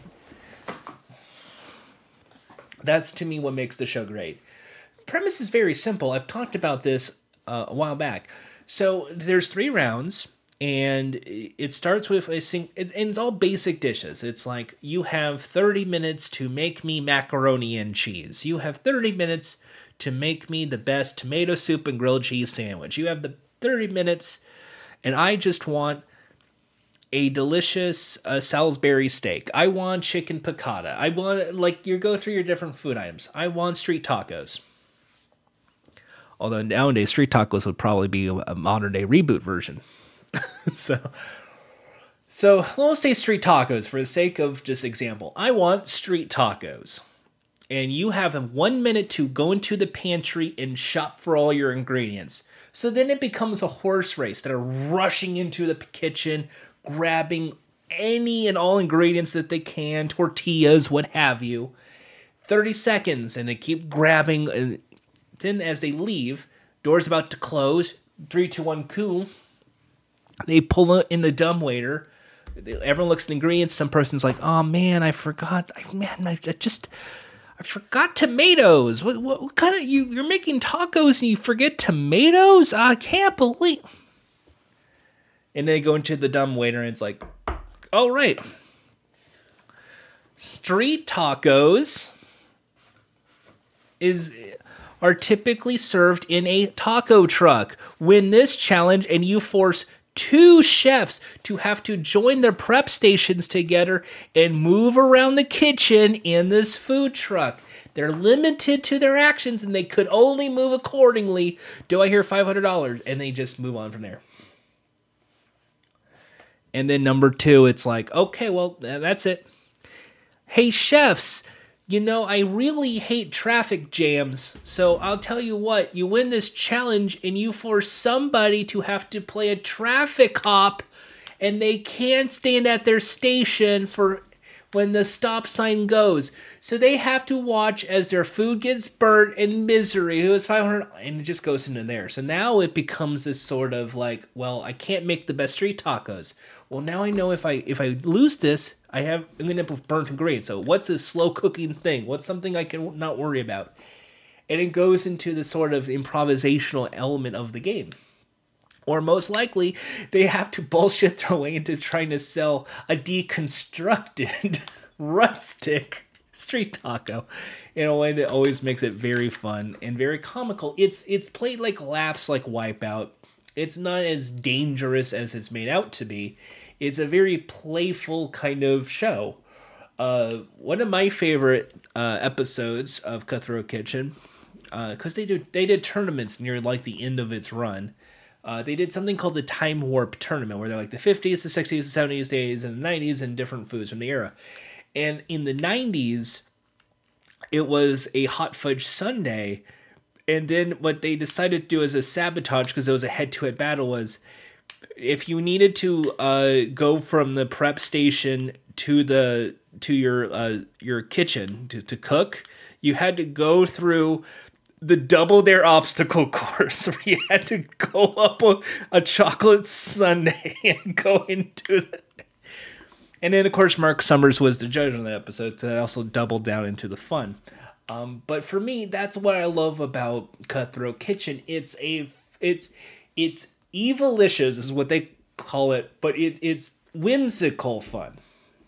That's to me what makes the show great. Premise is very simple. I've talked about this uh, a while back. So there's three rounds. And it starts with a sing, and it's all basic dishes. It's like, you have thirty minutes to make me macaroni and cheese. You have thirty minutes to make me the best tomato soup and grilled cheese sandwich. You have the thirty minutes, and I just want a delicious uh, Salisbury steak. I want chicken piccata. I want, like, you go through your different food items. I want street tacos. Although nowadays, street tacos would probably be a modern day reboot version. so, so let's say street tacos for the sake of just example. I want street tacos. And you have one minute to go into the pantry and shop for all your ingredients. So then it becomes a horse race. They're rushing into the kitchen, grabbing any and all ingredients that they can, tortillas, what have you. thirty seconds, and they keep grabbing. And then as they leave, door's about to close. Three, two, one, cool. They pull in the dumbwaiter. Everyone looks at the ingredients. Some person's like, "Oh man, I forgot. I man, I just, I forgot tomatoes. What, what, what kind of you? You're making tacos and you forget tomatoes? I can't believe." And they go into the dumbwaiter, and it's like, "Oh right, street tacos is." are typically served in a taco truck. Win this challenge and you force two chefs to have to join their prep stations together and move around the kitchen in this food truck. They're limited to their actions and they could only move accordingly. Do I hear five hundred dollars? And they just move on from there. And then number two, it's like, okay, well, that's it. Hey, chefs, you know, I really hate traffic jams, so I'll tell you what, you win this challenge and you force somebody to have to play a traffic cop, and they can't stand at their station for when the stop sign goes. So they have to watch as their food gets burnt in misery. It was five hundred, and it just goes into there. So now it becomes this sort of like, well, I can't make the best street tacos. Well, now I know if I if I lose this, I have I'm gonna end up with burnt ingredients. So what's a slow cooking thing? What's something I can not worry about? And it goes into the sort of improvisational element of the game. Or most likely, they have to bullshit their way into trying to sell a deconstructed, rustic street taco in a way that always makes it very fun and very comical. It's it's played like laughs like Wipeout. It's not as dangerous as it's made out to be. It's a very playful kind of show. Uh, one of my favorite uh, episodes of Cutthroat Kitchen, because uh, they do they did tournaments near like the end of its run. Uh, they did something called the Time Warp Tournament, where they're like the fifties, the sixties, the seventies, the eighties, and the nineties, and different foods from the era. And in the nineties, it was a hot fudge sundae. And then what they decided to do as a sabotage, because it was a head-to-head battle, was if you needed to uh, go from the prep station to the to your uh, your kitchen to, to cook, you had to go through the double dare obstacle course, where you had to go up a, a chocolate sundae and go into the... And then, of course, Mark Summers was the judge on that episode, so that also doubled down into the fun. Um, but for me, that's what I love about Cutthroat Kitchen. It's a, it's, it's evilicious is what they call it, but it, it's whimsical fun.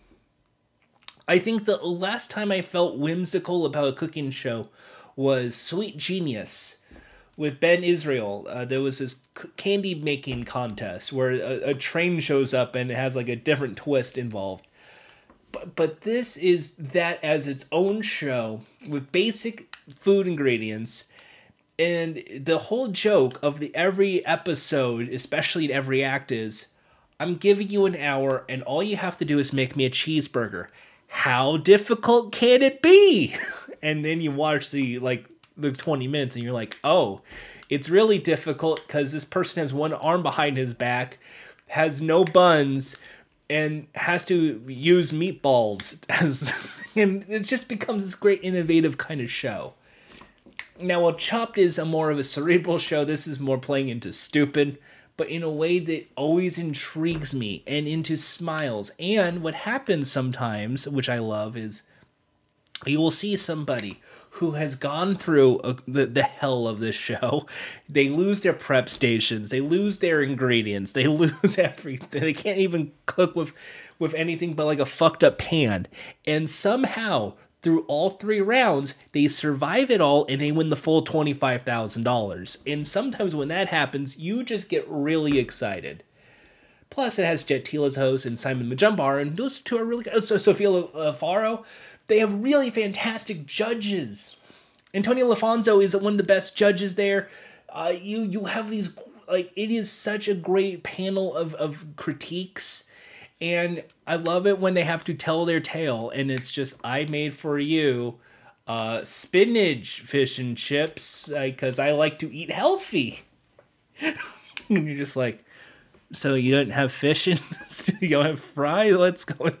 I think the last time I felt whimsical about a cooking show was Sweet Genius with Ben Israel. Uh, there was this candy making contest where a, a train shows up and it has like a different twist involved. But, but this is that as its own show with basic food ingredients. And the whole joke of the every episode, especially in every act, is I'm giving you an hour and all you have to do is make me a cheeseburger. How difficult can it be? And then you watch the like the twenty minutes and you're like, oh, it's really difficult because this person has one arm behind his back, has no buns, and has to use meatballs as, and it just becomes this great innovative kind of show. Now, while Chopped is a more of a cerebral show, this is more playing into stupid, but in a way that always intrigues me and into smiles. And what happens sometimes, which I love, is you will see somebody who has gone through a, the, the hell of this show. They lose their prep stations. They lose their ingredients. They lose everything. They can't even cook with, with anything but like a fucked up pan. And somehow, through all three rounds, they survive it all and they win the full twenty-five thousand dollars. And sometimes when that happens, you just get really excited. Plus, it has Jet Thiel as host and Simon Majumdar, and those two are really good. So Sofia uh, Faro, they have really fantastic judges. Antonio Lafonso is one of the best judges there. Uh, you you have these, like, it is such a great panel of, of critiques. And I love it when they have to tell their tale. And it's just, I made for you uh, spinach fish and chips because uh, I like to eat healthy. And you're just like, so you don't have fish in this? You don't have fries? Let's go.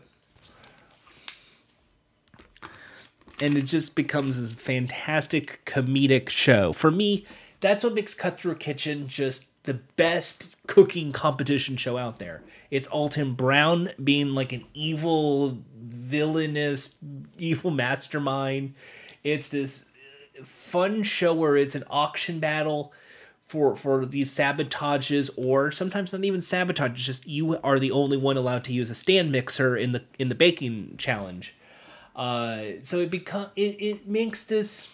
And it just becomes this fantastic comedic show. For me, that's what makes Cutthroat Kitchen just the best cooking competition show out there. It's Alton Brown being like an evil, villainous, evil mastermind. It's this fun show where it's an auction battle for for these sabotages, or sometimes not even sabotage. It's just you are the only one allowed to use a stand mixer in the in the baking challenge. Uh, so it become it, it makes this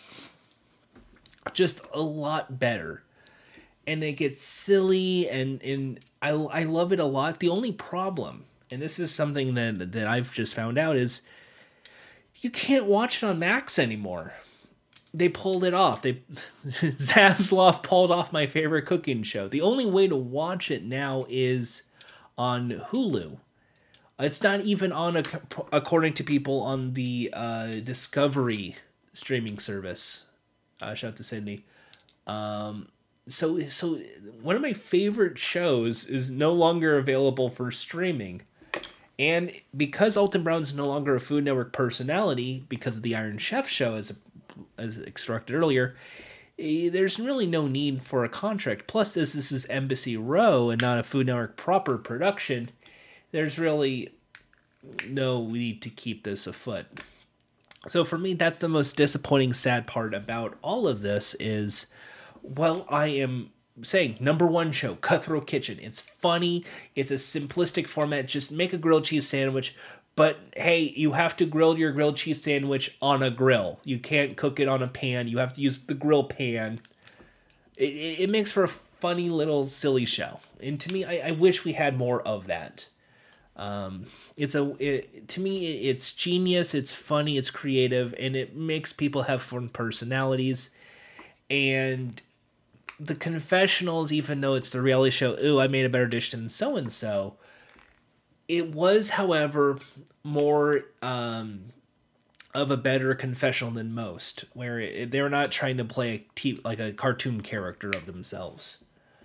just a lot better, and it gets silly, and and I I love it a lot. The only problem, and this is something that that I've just found out, is you can't watch it on Max anymore. They pulled it off. They Zaslav pulled off my favorite cooking show. The only way to watch it now is on Hulu. It's not even on, a, according to people, on the uh, Discovery streaming service. Uh, shout out to Sydney. Um, so, so one of my favorite shows is no longer available for streaming. And because Alton Brown's no longer a Food Network personality, because of the Iron Chef show, as a as instructed earlier, there's really no need for a contract. Plus, as this is Embassy Row and not a Food Network proper production, there's really no need to keep this afoot. So for me, that's the most disappointing, sad part about all of this is, well, I am saying, number one show, Cutthroat Kitchen. It's funny. It's a simplistic format. Just make a grilled cheese sandwich. But, hey, you have to grill your grilled cheese sandwich on a grill. You can't cook it on a pan. You have to use the grill pan. It, it, it makes for a funny little silly show. And to me, I, I wish we had more of that. Um, it's a it, to me, it's genius. It's funny. It's creative. And it makes people have fun personalities. And the confessionals, even though it's the reality show, ooh, I made a better dish than so-and-so, it was, however, more um, of a better confessional than most, where it, they're not trying to play a t- like a cartoon character of themselves.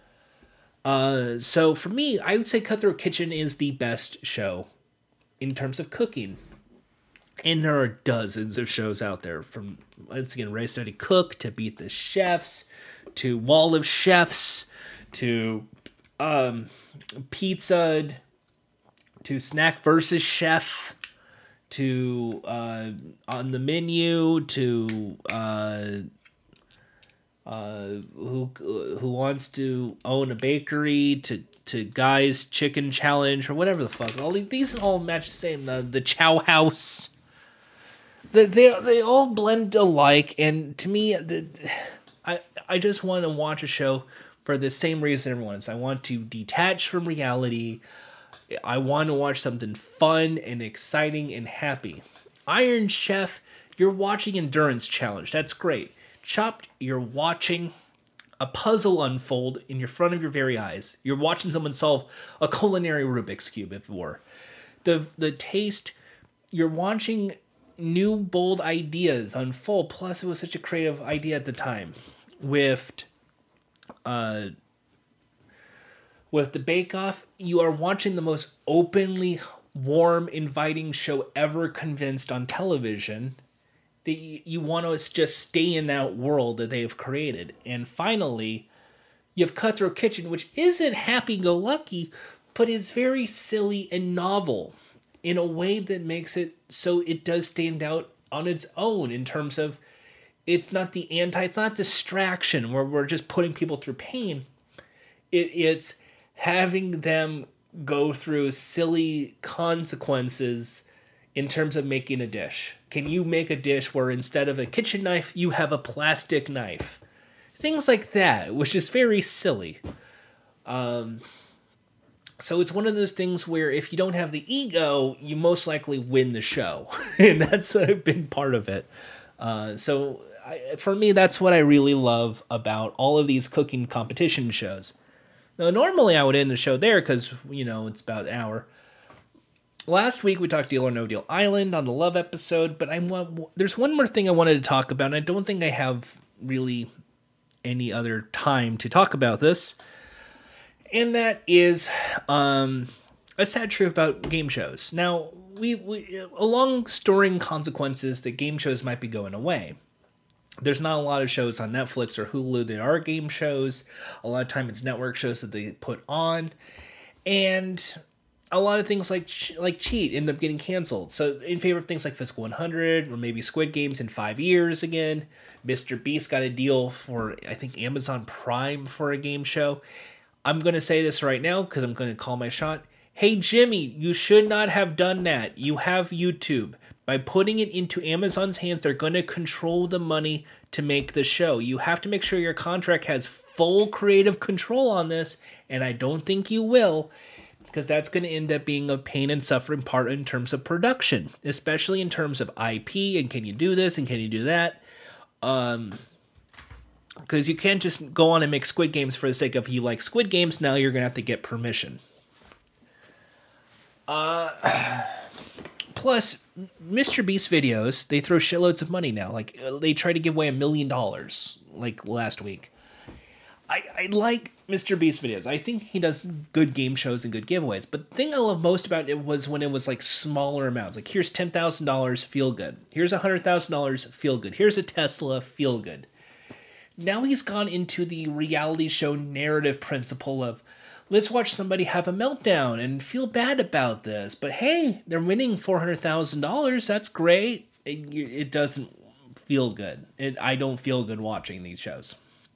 Uh, so for me, I would say Cutthroat Kitchen is the best show in terms of cooking. And there are dozens of shows out there, from, once again, Ready Steady Cook, to Beat the Chefs, to Wall of Chefs, to um, Pizza, to Snack versus Chef, to uh, On the Menu, to uh, uh, who who wants to own a bakery, to to Guy's Chicken Challenge, or whatever the fuck. All these, these all match the same. The the Chow House. They they they all blend alike, and to me, the, I I just want to watch a show for the same reason everyone is. I want to detach from reality. I want to watch something fun and exciting and happy. Iron Chef, you're watching Endurance Challenge. That's great. Chopped, you're watching a puzzle unfold in your front of your very eyes. You're watching someone solve a culinary Rubik's Cube, if it were. The, the Taste, you're watching new, bold ideas unfold. Plus, it was such a creative idea at the time. With... Uh, With the Bake Off, you are watching the most openly warm, inviting show ever convinced on television that you want to just stay in that world that they have created. And finally, you have Cutthroat Kitchen, which isn't happy-go-lucky, but is very silly and novel in a way that makes it so it does stand out on its own in terms of it's not the anti, it's not distraction where we're just putting people through pain. It, it's having them go through silly consequences in terms of making a dish. Can you make a dish where instead of a kitchen knife, you have a plastic knife? Things like that, which is very silly. Um, so it's one of those things where if you don't have the ego, you most likely win the show. And that's a big part of it. Uh, so I, for me, that's what I really love about all of these cooking competition shows. Now, normally I would end the show there because, you know, it's about an hour. Last week we talked Deal or No Deal Island on the Love episode, but I want there's one more thing I wanted to talk about, and I don't think I have really any other time to talk about this, and that is um, a sad truth about game shows. Now, we, we along storing consequences that game shows might be going away. There's not a lot of shows on Netflix or Hulu that are game shows. A lot of time it's network shows that they put on, and a lot of things like like Cheat end up getting canceled. So in favor of things like Physical one hundred or maybe Squid Games in five years again. Mister Beast got a deal for, I think, Amazon Prime for a game show. I'm going to say this right now because I'm going to call my shot. Hey, Jimmy, you should not have done that. You have YouTube. By putting it into Amazon's hands, they're going to control the money to make the show. You have to make sure your contract has full creative control on this, and I don't think you will, because that's going to end up being a pain and suffering part in terms of production, especially in terms of I P and can you do this and can you do that? Um, because you can't just go on and make Squid Games for the sake of you like Squid Games. Now you're going to have to get permission. Uh, plus, Mister Beast videos, they throw shitloads of money now. Like, they try to give away a million dollars, like last week. I, I like Mister Beast videos. I think he does good game shows and good giveaways. But the thing I love most about it was when it was like smaller amounts. Like, here's ten thousand dollars, feel good. Here's one hundred thousand dollars, feel good. Here's a Tesla, feel good. Now he's gone into the reality show narrative principle of, let's watch somebody have a meltdown and feel bad about this. But hey, they're winning four hundred thousand dollars. That's great. It, it doesn't feel good. It, I don't feel good watching these shows.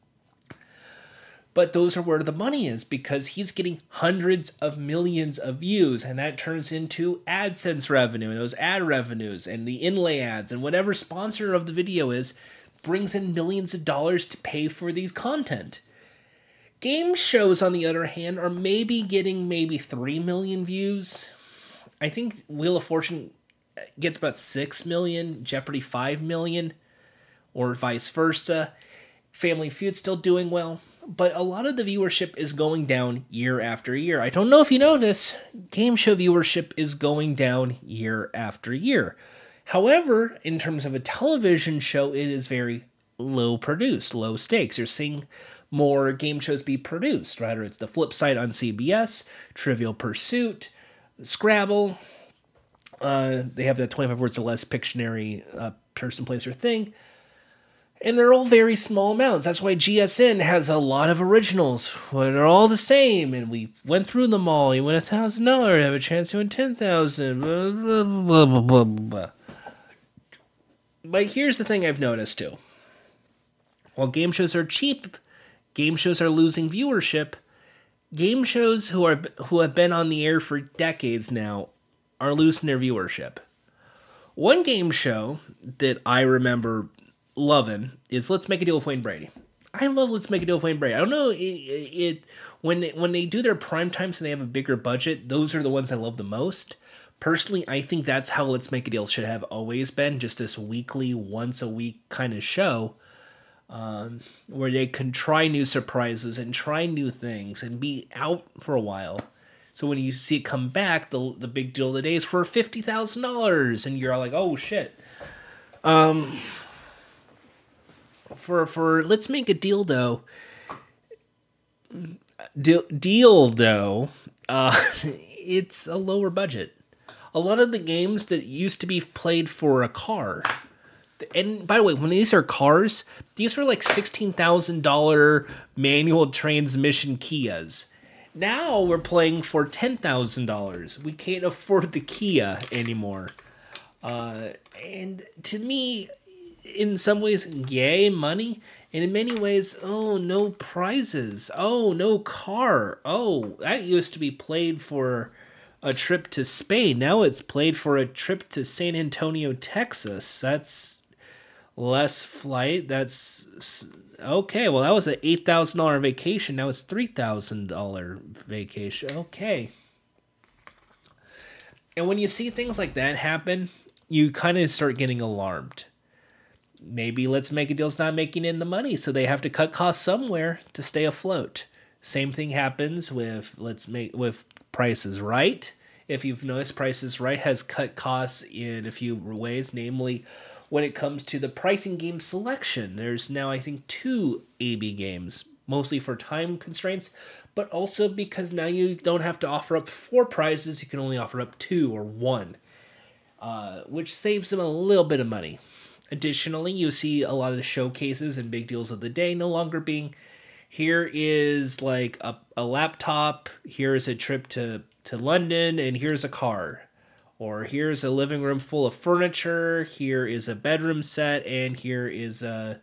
But those are where the money is, because he's getting hundreds of millions of views, and that turns into AdSense revenue, and those ad revenues, and the inlay ads, and whatever sponsor of the video is, brings in millions of dollars to pay for these content. Game shows, on the other hand, are maybe getting maybe three million views. I think Wheel of Fortune gets about six million, Jeopardy five million, or vice versa. Family Feud still doing well. But a lot of the viewership is going down year after year. I don't know if you know this, game show viewership is going down year after year. However, in terms of a television show, it is very low produced, low stakes. You're seeing more game shows be produced, right? Or it's The Flip Side on C B S, Trivial Pursuit, Scrabble. Uh, they have that twenty-five words or less Pictionary, uh, person, place, or thing. And they're all very small amounts. That's why G S N has a lot of originals. Well, they're all the same, and we went through them all. You win one thousand dollars, have a chance to win ten thousand dollars, blah, blah, blah, blah, blah. But here's the thing I've noticed, too. While game shows are cheap, game shows are losing viewership. Game shows who are who have been on the air for decades now are losing their viewership. One game show that I remember loving is Let's Make a Deal with Wayne Brady. I love Let's Make a Deal with Wayne Brady. I don't know, it, it when they, when they do their prime times and they have a bigger budget, those are the ones I love the most. Personally, I think that's how Let's Make a Deal should have always been, just this weekly, once a week kind of show, um, where they can try new surprises and try new things and be out for a while. So when you see it come back, the the big deal of the day is for fifty thousand dollars, and you're like, oh shit. Um... For for Let's Make a Deal though, deal, deal though, uh, it's a lower budget. A lot of the games that used to be played for a car, and by the way, when these are cars, these were like sixteen thousand dollar manual transmission Kias. Now we're playing for ten thousand dollars. We can't afford the Kia anymore. Uh, and to me, in some ways, yay, money. And in many ways, oh, no prizes. Oh, no car. Oh, that used to be played for a trip to Spain. Now it's played for a trip to San Antonio, Texas. That's less flight. That's okay. Well, that was an eight thousand dollars vacation. Now it's three thousand dollars vacation. Okay. And when you see things like that happen, you kind of start getting alarmed. Maybe Let's Make a Deal's not making in the money, so they have to cut costs somewhere to stay afloat. Same thing happens with Let's Make with Price is Right. If you've noticed, Price is Right has cut costs in a few ways, namely when it comes to the pricing game selection. There's now, I think, two A B games, mostly for time constraints, but also because now you don't have to offer up four prizes, you can only offer up two or one, uh, which saves them a little bit of money. Additionally, you see a lot of the showcases and big deals of the day no longer being, here is like a, a laptop, here is a trip to, to London, and here's a car. Or here's a living room full of furniture, here is a bedroom set, and here is a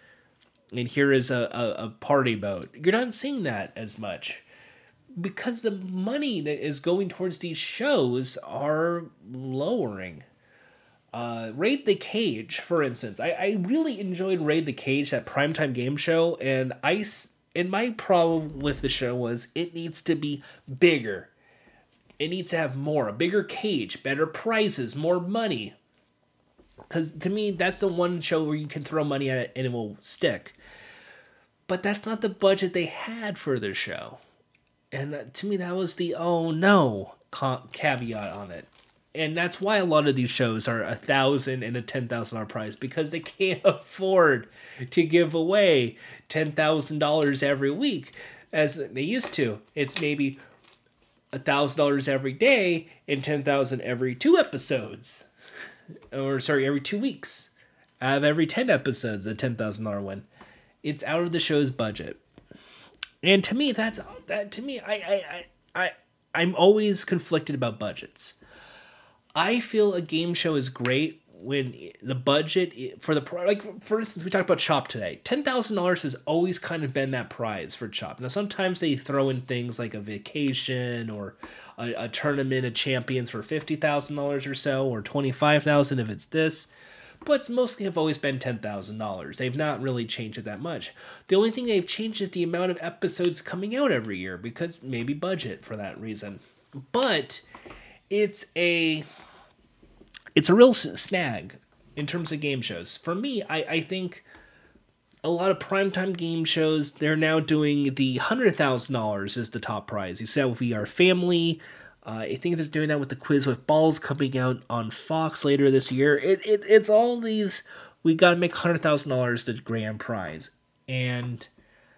and here is a, a, a party boat. You're not seeing that as much. Because the money that is going towards these shows are lowering. Uh, Raid the Cage, for instance. I, I really enjoyed Raid the Cage, that primetime game show, and I, and my problem with the show was it needs to be bigger. It needs to have more, a bigger cage, better prizes, more money. Because to me, that's the one show where you can throw money at it and it will stick. But that's not the budget they had for their show. And to me, that was the oh no caveat on it. And that's why a lot of these shows are a thousand and a ten thousand dollar prize, because they can't afford to give away ten thousand dollars every week as they used to. It's maybe a thousand dollars every day and ten thousand every two episodes, or sorry, every two weeks. Out of every ten episodes, a ten thousand dollar win. It's out of the show's budget, and to me, that's that. To me, I I I I I'm always conflicted about budgets. I feel a game show is great when the budget for the like for instance, we talked about Chop today. ten thousand dollars has always kind of been that prize for Chop. Now sometimes they throw in things like a vacation or a, a tournament of champions for fifty thousand dollars or so, or twenty five thousand if it's this. But it's mostly have always been ten thousand dollars. They've not really changed it that much. The only thing they've changed is the amount of episodes coming out every year, because maybe budget for that reason. But it's a it's a real snag in terms of game shows. For me, I, I think a lot of primetime game shows, they're now doing the one hundred thousand dollars as the top prize. You see that with V R Family. Uh, I think they're doing that with the Quiz with Balls coming out on Fox later this year. It, it It's all these, we got to make one hundred thousand dollars the grand prize. And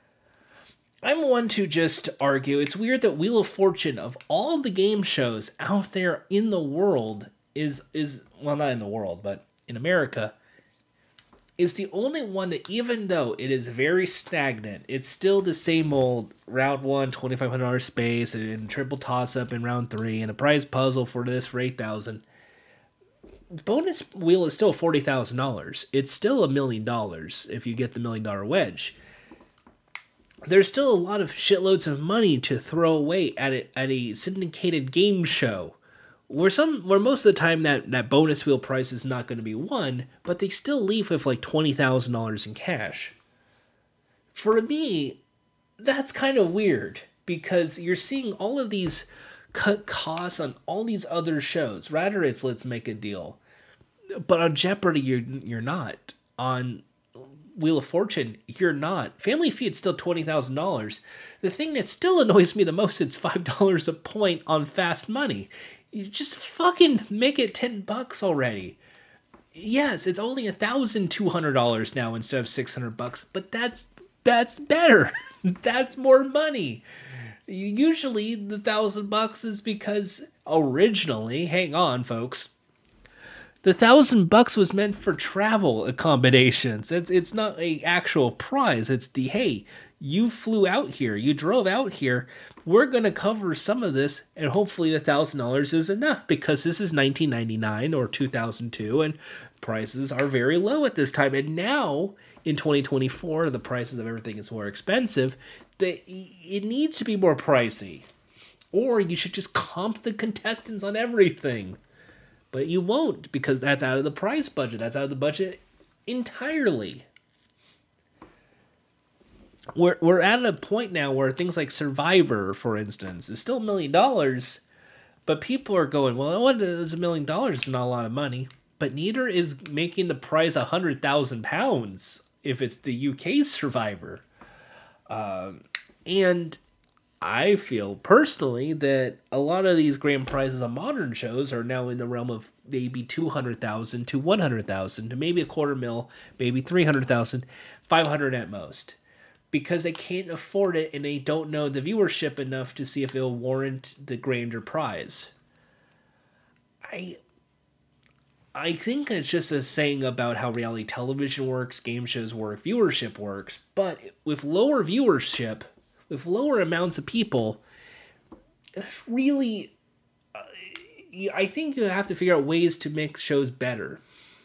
I'm one to just argue, it's weird that Wheel of Fortune, of all the game shows out there in the world, is, is well, not in the world, but in America, is the only one that, even though it is very stagnant, it's still the same old round one, twenty-five hundred dollars space, and triple toss-up in round three, and a prize puzzle for this for eight thousand dollars. The bonus wheel is still forty thousand dollars. It's still a million dollars if you get the million dollar wedge. There's still a lot of shitloads of money to throw away at a, at a syndicated game show, where some where most of the time that, that bonus wheel price is not going to be won, but they still leave with like twenty thousand dollars in cash. For me, that's kind of weird, because you're seeing all of these cut costs on all these other shows. Rather, it's Let's Make a Deal. But on Jeopardy, you're, you're not. On Wheel of Fortune, you're not. Family Feud's still twenty thousand dollars. The thing that still annoys me the most is five dollars a point on Fast Money. You just fucking make it ten bucks already. Yes, it's only one thousand two hundred dollars now instead of six hundred bucks, but that's that's better. That's more money. Usually the one thousand bucks is because originally, hang on folks, the one thousand bucks was meant for travel accommodations. It's it's not a actual prize. It's the, hey, You flew out here. You drove out here. We're going to cover some of this, and hopefully the one thousand dollars is enough, because this is nineteen ninety-nine or two thousand two, and prices are very low at this time. And now, in twenty twenty-four, the prices of everything is more expensive. That it needs to be more pricey. Or you should just comp the contestants on everything. But you won't, because that's out of the price budget. That's out of the budget entirely. We're we're at a point now where things like Survivor, for instance, is still a million dollars, but people are going, well, what is a million dollars? It's not a lot of money. But neither is making the prize a hundred thousand pounds if it's the U K Survivor. Um, and I feel personally that a lot of these grand prizes on modern shows are now in the realm of maybe two hundred thousand to one hundred thousand to maybe a quarter mil, maybe three hundred thousand, five hundred at most. Because they can't afford it and they don't know the viewership enough to see if it'll warrant the grander prize. I I think it's just a saying about how reality television works, game shows work, viewership works, but with lower viewership, with lower amounts of people, it's really, uh, I think you have to figure out ways to make shows better.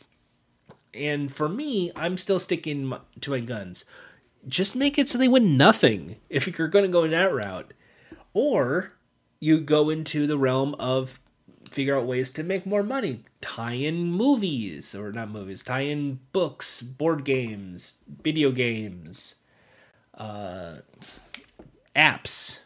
And for me, I'm still sticking to my guns. Just make it so they win nothing if you're going to go in that route. Or you go into the realm of figure out ways to make more money. Tie in movies, or not movies, tie in books, board games, video games, uh, apps.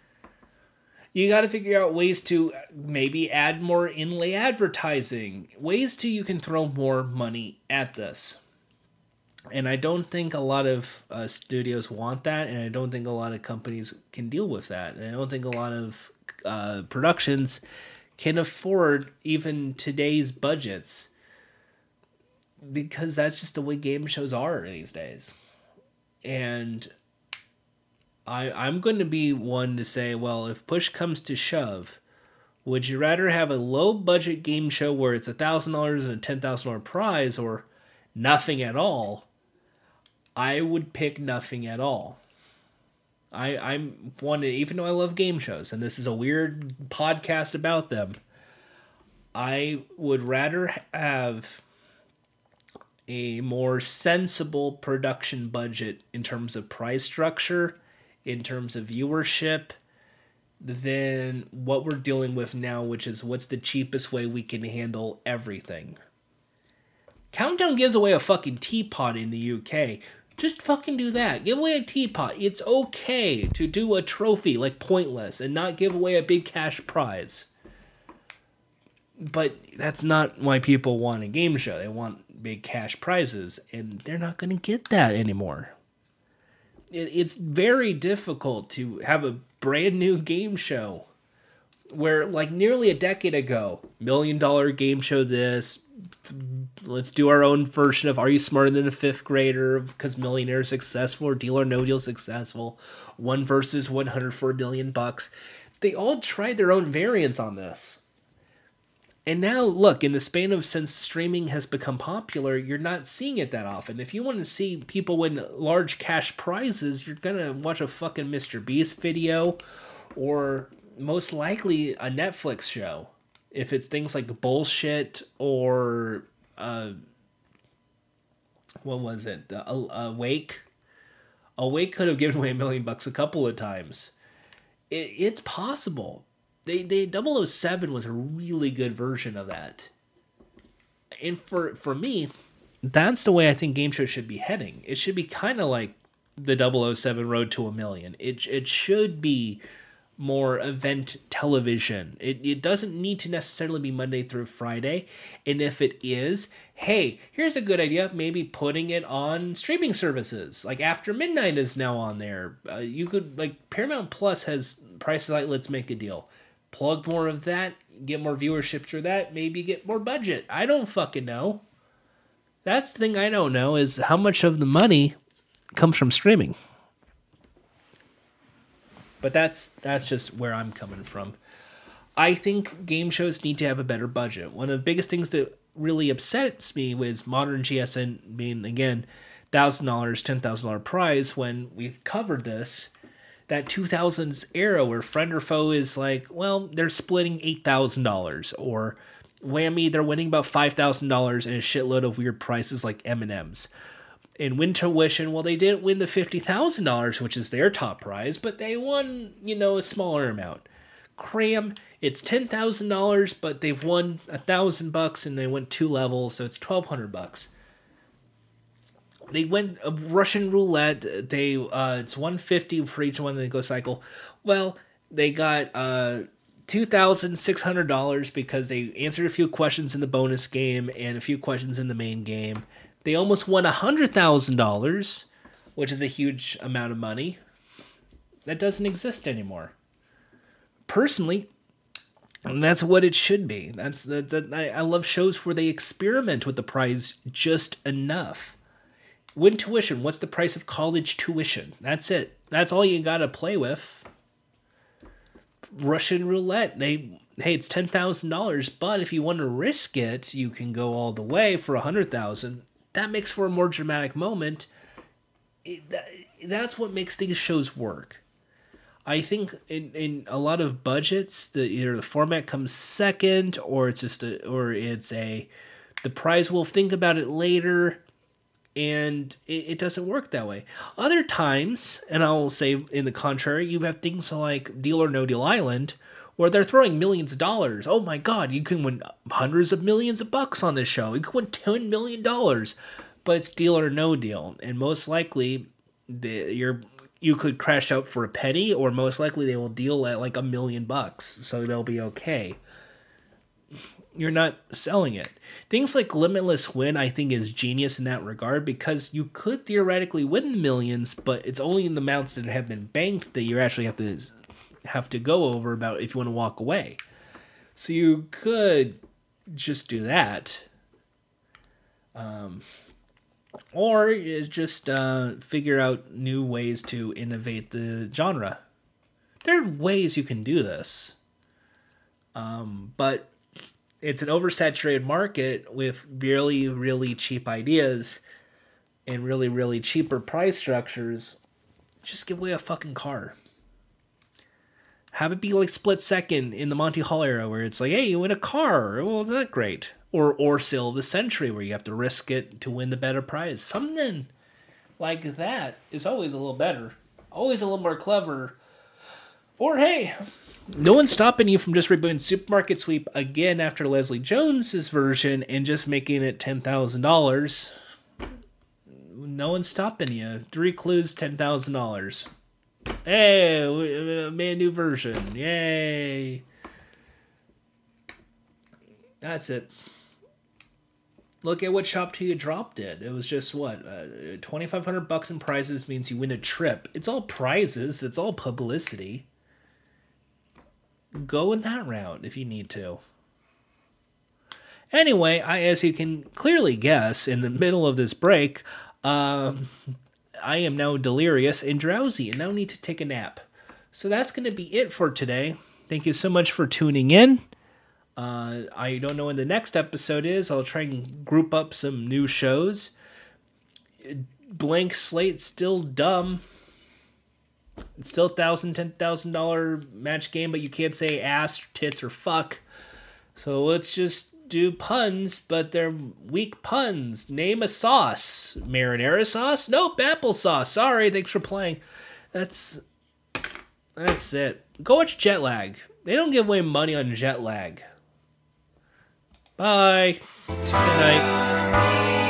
You got to figure out ways to maybe add more inlay advertising. Ways to you can throw more money at this. And I don't think a lot of uh, studios want that, and I don't think a lot of companies can deal with that. And I don't think a lot of uh, productions can afford even today's budgets, because that's just the way game shows are these days. And I, I'm going to be one to say, well, if push comes to shove, would you rather have a low-budget game show where it's one thousand dollars and a ten thousand dollars prize, or nothing at all? I would pick nothing at all. I, I'm one, even though I love game shows, and this is a weird podcast about them, I would rather have a more sensible production budget in terms of price structure, in terms of viewership, than what we're dealing with now, which is what's the cheapest way we can handle everything. Countdown gives away a fucking teapot in the U K. Just fucking do that. Give away a teapot. It's okay to do a trophy like Pointless and not give away a big cash prize. But that's not why people want a game show. They want big cash prizes, and they're not going to get that anymore. It, it's very difficult to have a brand new game show where, like, nearly a decade ago, million dollar game show this, let's do our own version of Are You Smarter Than a Fifth Grader, because Millionaire is successful, or Deal or No Deal successful, one versus one hundred for a million bucks. They all tried their own variants on this. And now, look, in the span of since streaming has become popular, you're not seeing it that often. If you want to see people win large cash prizes, you're going to watch a fucking Mister Beast video, or most likely a Netflix show. If it's things like Bullshit or, uh, what was it? Uh, Awake. Awake could have given away a million bucks a couple of times. It, it's possible. They, they double oh seven was a really good version of that. And for, for me, that's the way I think game shows should be heading. It should be kind of like the double oh seven Road to a Million. It, it should be more event television. It it doesn't need to necessarily be Monday through Friday. And if it is, hey, here's a good idea. Maybe putting it on streaming services. Like After Midnight is now on there. Uh, you could, like, Paramount Plus has prices like Let's Make a Deal. Plug more of that, get more viewership through that, maybe get more budget. I don't fucking know. That's the thing I don't know, is how much of the money comes from streaming. But that's that's just where I'm coming from. I think game shows need to have a better budget. One of the biggest things that really upsets me was modern G S N being, again, thousand dollars, ten thousand dollars prize when we've covered this. That two thousands era where friend or foe is like, well, they're splitting eight thousand dollars, or whammy, they're winning about five thousand dollars and a shitload of weird prizes like M and M's. In Win Tuition, well, they didn't win the fifty thousand dollars, which is their top prize, but they won, you know, a smaller amount. Cram, it's ten thousand dollars, but they've won a thousand bucks and they went two levels, so it's twelve hundred bucks. They went uh, Russian roulette. They uh, it's one fifty for each one. They go cycle. Well, they got uh, two thousand six hundred dollars because they answered a few questions in the bonus game and a few questions in the main game. They almost won a hundred thousand dollars, which is a huge amount of money. That doesn't exist anymore. Personally, and that's what it should be. That's that. that I, I love shows where they experiment with the prize just enough. Win Tuition. What's the price of college tuition? That's it. That's all you gotta play with. Russian roulette. They hey, it's ten thousand dollars, but if you want to risk it, you can go all the way for a hundred thousand. That makes for a more dramatic moment. It, that, that's what makes these shows work. I think in, in a lot of budgets, the either the format comes second, or it's just a, or it's a, the prize will think about it later. And it, it doesn't work that way. Other times, and I'll say in the contrary, you have things like Deal or No Deal Island, where they're throwing millions of dollars. Oh my God, you can win hundreds of millions of bucks on this show. You can win ten million dollars, but it's Deal or No Deal. And most likely, the, you're, you could crash out for a penny, or most likely they will deal at like a million bucks, so they'll be okay. You're not selling it. Things like Limitless Win, I think, is genius in that regard, because you could theoretically win millions, but it's only in the amounts that have been banked that you actually have to have to go over about if you want to walk away. So you could just do that, um, or is just uh, figure out new ways to innovate the genre. There are ways you can do this, um, but it's an oversaturated market with really, really cheap ideas and really, really cheaper price structures. Just give away a fucking car. Have it be like Split Second in the Monty Hall era, where it's like, hey, you win a car. Well, isn't that great? Or or Sale of the Century, where you have to risk it to win the better prize. Something like that is always a little better. Always a little more clever. Or hey, no one's stopping you from just rebooting Supermarket Sweep again after Leslie Jones's version and just making it ten thousand dollars. No one's stopping you. Three Clues, ten thousand dollars. Hey, we made a new version. Yay. That's it. Look at what Shop Till You Drop did. It was just, what, uh, twenty-five hundred bucks in prizes means you win a trip. It's all prizes. It's all publicity. Go in that route if you need to. Anyway, I, as you can clearly guess, in the middle of this break, um, I am now delirious and drowsy and now need to take a nap. So that's going to be it for today. Thank you so much for tuning in. Uh, I don't know when the next episode is. I'll try and group up some new shows. Blank Slate, still dumb. It's still a thousand, ten thousand dollar match game, but you can't say ass, tits, or fuck. So let's just do puns, but they're weak puns. Name a sauce. Marinara sauce? Nope, applesauce. Sorry, thanks for playing. That's that's it. Go watch Jet Lag. They don't give away money on Jet Lag. Bye. Good night.